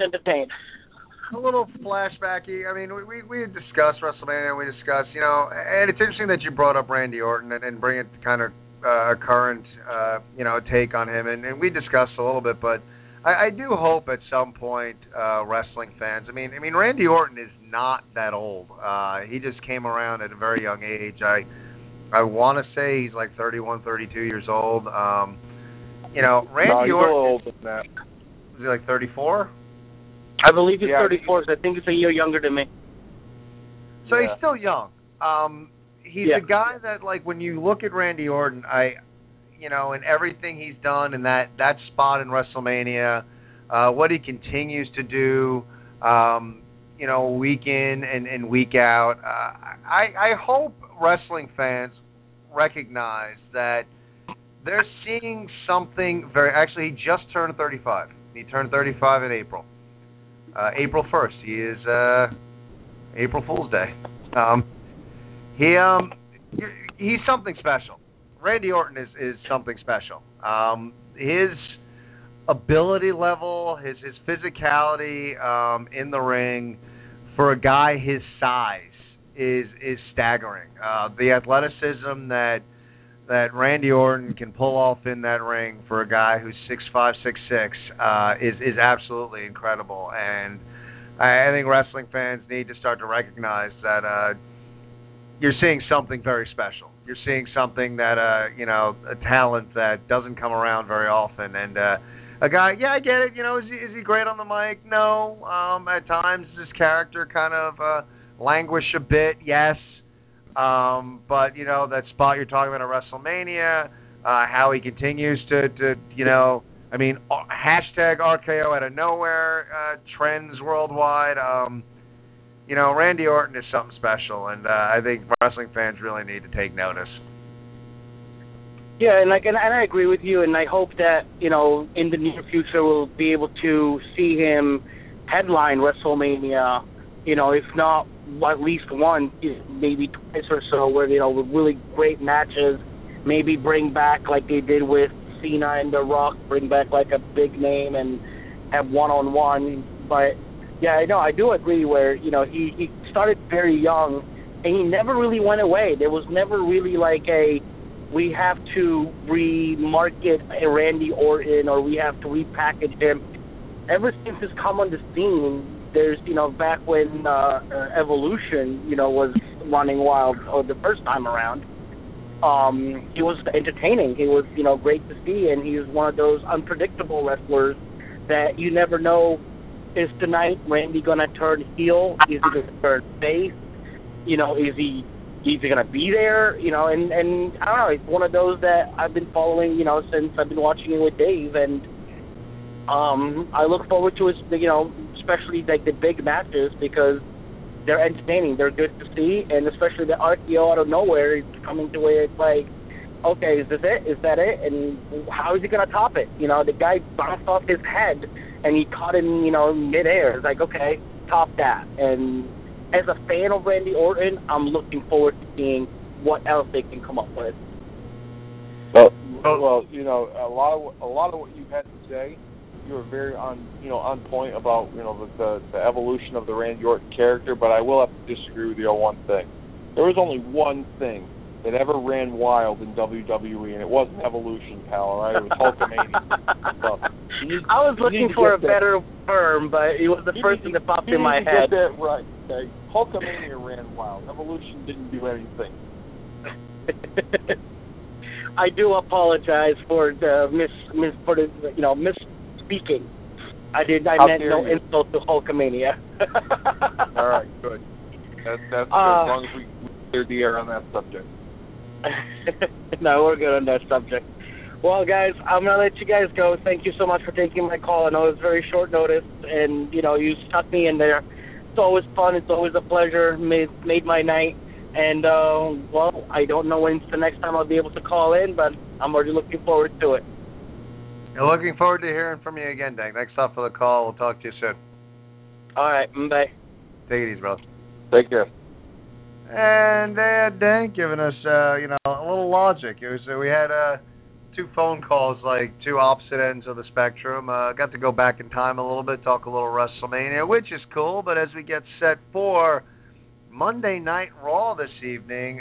A little flashbacky. I mean, we had discussed WrestleMania, we discussed, and it's interesting that you brought up Randy Orton and bring it kind of a current, take on him, and we discussed a little bit, but I do hope at some point, wrestling fans, I mean, Randy Orton is not that old. He just came around at a very young age. I want to say he's like 31, 32 years old. Randy Orton. Older than that. Is he like 34? I believe he's 34, so I think he's a year younger than me. So he's still young. He's a guy that, like, when you look at Randy Orton, and everything he's done in that spot in WrestleMania, what he continues to do, week in and week out. I hope wrestling fans recognize that they're seeing something actually, he just turned 35. He turned 35 in April. April 1st. He is April Fool's Day. He's something special. Randy Orton is something special. His ability level, his physicality in the ring for a guy his size is staggering. The athleticism that Randy Orton can pull off in that ring for a guy who's 6'5", 6'6", is absolutely incredible. And I think wrestling fans need to start to recognize that you're seeing something very special. You're seeing something that, a talent that doesn't come around very often. And a guy, I get it, is he great on the mic? No. At times his character kind of languish a bit, yes. But, that spot you're talking about at WrestleMania, how he continues to hashtag RKO out of nowhere, trends worldwide. Randy Orton is something special, and I think wrestling fans really need to take notice. Yeah, and I agree with you, and I hope that, in the near future we'll be able to see him headline WrestleMania, if not at least one, maybe twice or so, where, with really great matches, maybe bring back like they did with Cena and The Rock bring back like a big name and have one-on-one. But yeah, I know, I do agree where, you know, he started very young and he never really went away. There was never really like we have to remarket a Randy Orton or we have to repackage him. Ever since he's come on the scene, there's, you know, back when Evolution, you know, was running wild or the first time around, he was entertaining. He was, you know, great to see, and he's one of those unpredictable wrestlers that you never know, is tonight Randy going to turn heel? Is he going to turn face? You know, is he going to be there? You know, and I don't know, it's one of those that I've been following, you know, since I've been watching it with Dave, and I look forward to it, you know, especially like the big matches because they're entertaining, they're good to see, and especially the RKO out of nowhere is coming to where it's like, okay, is this it? Is that it? And how is he going to top it? You know, the guy bounced off his head and he caught him, you know, midair. It's like, okay, top that. And as a fan of Randy Orton, I'm looking forward to seeing what else they can come up with. Well, you know, a lot of what you had to say, you were very on point about, you know, the evolution of the Randy Orton character, but I will have to disagree with you on one thing. There was only one thing that ever ran wild in WWE, and it wasn't evolution, pal, all right? It was Hulkamania. So, I was looking for a better term, but it was the first thing that popped in my head. Get that right, okay? Hulkamania ran wild. Evolution didn't do anything. I do apologize for the misspeaking. I meant no insult to Hulkamania. All right, good. That's good. As long as we clear the air on that subject. No, we're good on that subject. Well, guys, I'm going to let you guys go. Thank you so much for taking my call. I know it was very short notice, and, you know, you stuck me in there. It's always fun. It's always a pleasure. Made my night. And, well, I don't know when's the next time I'll be able to call in, but I'm already looking forward to it. You're looking forward to hearing from you again, Dank. Thanks a lot for the call. We'll talk to you soon. All right. Bye. Take it easy, brother. Take care. And they had Dank giving us, you know, a little logic. It was we had two phone calls, like two opposite ends of the spectrum. Got to go back in time a little bit, talk a little WrestleMania, which is cool. But as we get set for Monday Night Raw this evening,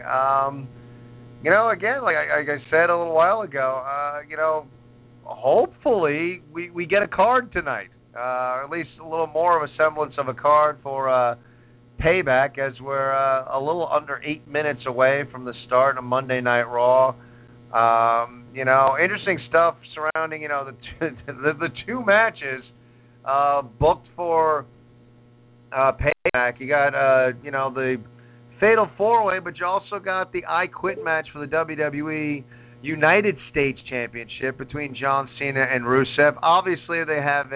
you know, again, like I said a little while ago, you know, hopefully we get a card tonight, or at least a little more of a semblance of a card for Payback, as we're a little under 8 minutes away from the start of Monday Night Raw. You know, interesting stuff surrounding, you know, the two matches booked for Payback. You got, you know, the Fatal 4-Way, but you also got the I Quit match for the WWE United States Championship between John Cena and Rusev. Obviously, they have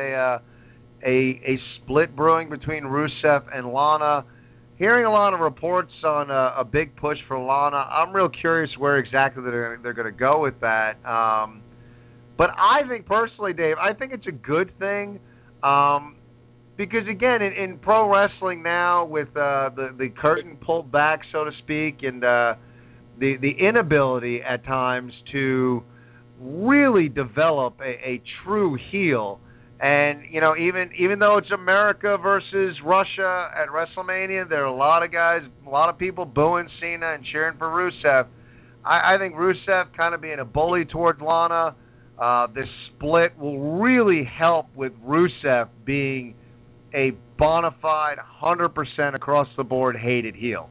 a split brewing between Rusev and Lana. Hearing a lot of reports on a big push for Lana. I'm real curious where exactly they're going to go with that. But I think personally, Dave, I think it's a good thing because, again, in pro wrestling now with the curtain pulled back, so to speak, and the inability at times to really develop a true heel. And, you know, even though it's America versus Russia at WrestleMania, there are a lot of guys, a lot of people booing Cena and cheering for Rusev. I think Rusev kind of being a bully towards Lana, this split will really help with Rusev being a bona fide, 100% across the board hated heel.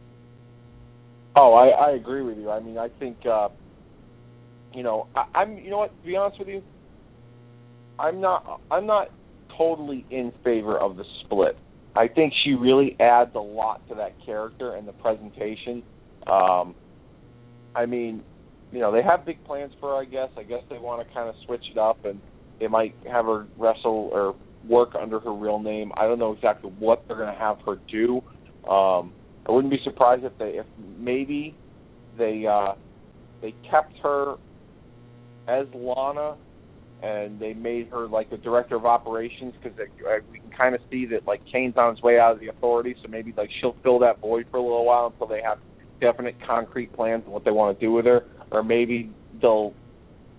Oh, I agree with you. I mean, I think, you know, I'm, you know what, to be honest with you, I'm not totally in favor of the split. I think she really adds a lot to that character and the presentation. I mean, you know, they have big plans for her, I guess. I guess they want to kind of switch it up, and they might have her wrestle or work under her real name. I don't know exactly what they're going to have her do. I wouldn't be surprised if maybe they kept her as Lana, and they made her like the director of operations, because we can kind of see that like Kane's on his way out of the Authority, so maybe like she'll fill that void for a little while until they have definite concrete plans on what they want to do with her, or maybe they'll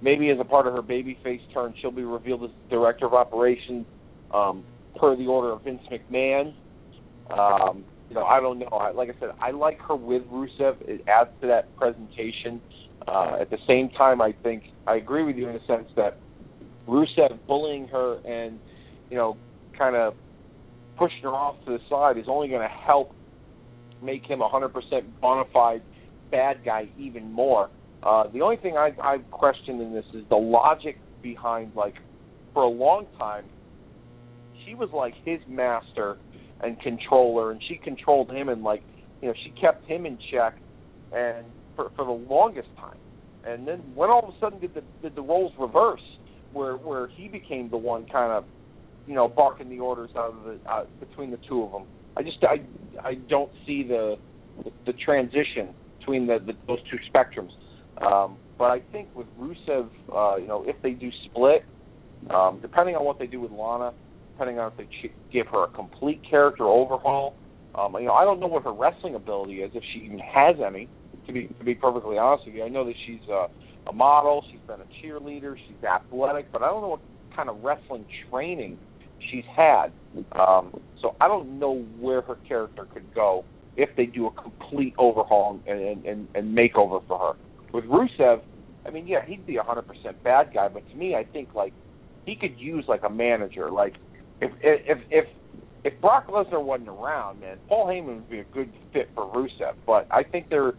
maybe as a part of her babyface turn, she'll be revealed as Director of Operations per the order of Vince McMahon. I don't know. Like I said, I like her with Rusev. It adds to that presentation. At the same time, I think I agree with you in the sense that Rusev bullying her and, kind of pushing her off to the side is only going to help make him 100% bona fide bad guy even more. The only thing I've questioned in this is the logic behind, for a long time, she was like his master and controller, and she controlled him, and she kept him in check, and for the longest time. And then when all of a sudden did the roles reverse, where he became the one kind of, barking the orders out of between the two of them? I don't see the transition between those two spectrums. But I think with Rusev, if they do split, depending on what they do with Lana, depending on if they give her a complete character overhaul, I don't know what her wrestling ability is, if she even has any. To be perfectly honest with you, I know that she's a model, she's been a cheerleader, she's athletic, but I don't know what kind of wrestling training she's had. So I don't know where her character could go if they do a complete overhaul and makeover for her. With Rusev, he'd be 100% bad guy, but to me, I think he could use a manager. If Brock Lesnar wasn't around, man, Paul Heyman would be a good fit for Rusev. But I think they're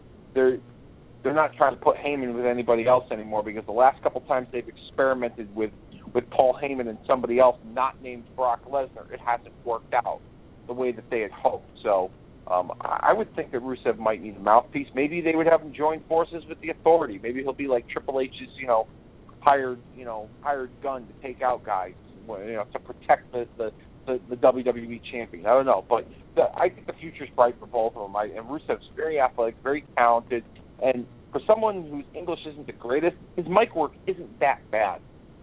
not trying to put Heyman with anybody else anymore, because the last couple times they've experimented with Paul Heyman and somebody else not named Brock Lesnar, it hasn't worked out the way that they had hoped. So I would think that Rusev might need a mouthpiece. Maybe they would have him join forces with the Authority. Maybe he'll be like Triple H's, hired gun to take out guys, to protect the WWE champion. I don't know, but I think the future's bright for both of them. And Rusev's very athletic, very talented, and for someone whose English isn't the greatest, his mic work isn't that bad.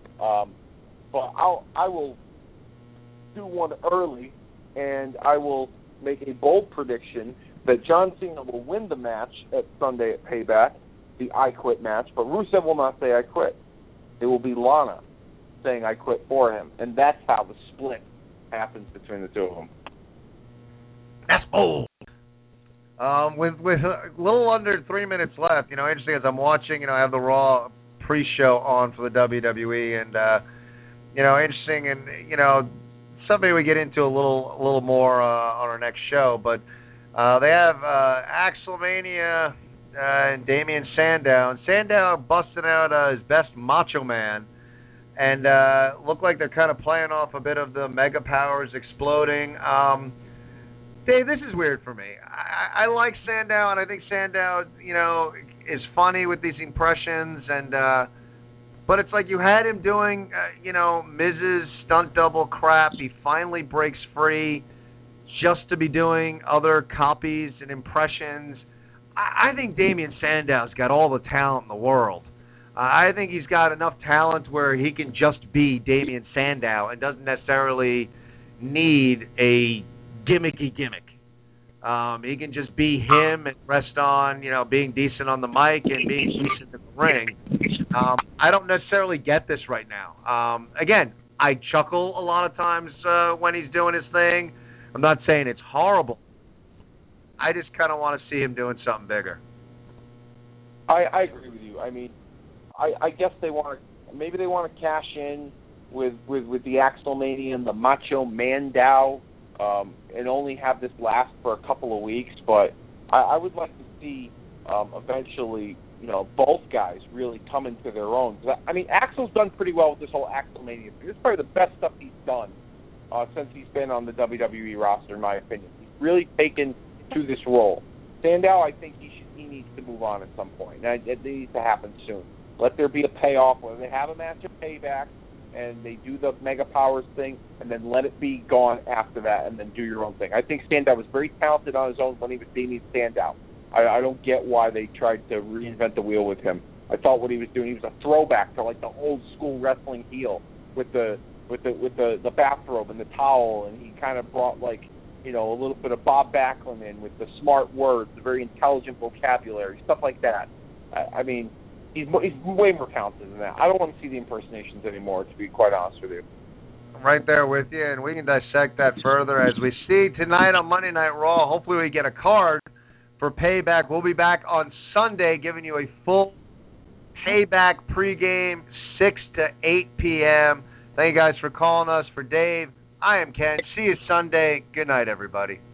But I will do one early, and I will make a bold prediction that John Cena will win the match at Sunday at Payback, the I Quit match, but Rusev will not say I quit. It will be Lana saying I quit for him, and that's how the split happens between the two of them. That's bold. With a little under 3 minutes left, interesting as I'm watching, I have the Raw pre-show on for the WWE, and interesting, and something we get into a little more on our next show, but they have Axelmania and Damien Sandow, and Sandow busting out his best Macho Man, and look like they're kind of playing off a bit of the Mega Powers exploding. Dave, this is weird for me. I like Sandow, and I think Sandow, is funny with these impressions, and but it's like you had him doing, Miz's stunt double crap. He finally breaks free just to be doing other copies and impressions. I think Damien Sandow's got all the talent in the world. I think he's got enough talent where he can just be Damien Sandow and doesn't necessarily need a gimmicky gimmick. He can just be him and rest on, being decent on the mic and being decent in the ring. I don't necessarily get this right now. Again, I chuckle a lot of times when he's doing his thing. I'm not saying it's horrible. I just kind of want to see him doing something bigger. I agree with you. I guess they want to cash in with the Axelmania and the Macho Mandow, and only have this last for a couple of weeks. But I would like to see eventually, both guys really come into their own. Axel's done pretty well with this whole Axelmania thing. This is probably the best stuff he's done since he's been on the WWE roster, in my opinion. He's really taken to this role. Sandow, I think he needs to move on at some point. Now, it needs to happen soon. Let there be a payoff, whether they have a match of Payback and they do the Mega Powers thing, and then let it be gone after that, and then do your own thing. I think Sandow was very talented on his own when he was Damien Sandow. I don't get why they tried to reinvent the wheel with him. I thought what he was doing, he was a throwback to the old school wrestling heel with the bathrobe and the towel, and he kind of brought a little bit of Bob Backlund in with the smart words, the very intelligent vocabulary, stuff like that. he's way more talented than that. I don't want to see the impersonations anymore, to be quite honest with you. I'm right there with you, and we can dissect that further as we see tonight on Monday Night Raw. Hopefully we get a card for Payback. We'll be back on Sunday giving you a full Payback pregame, 6 to 8 p.m. Thank you guys for calling us. For Dave, I am Ken. See you Sunday. Good night, everybody.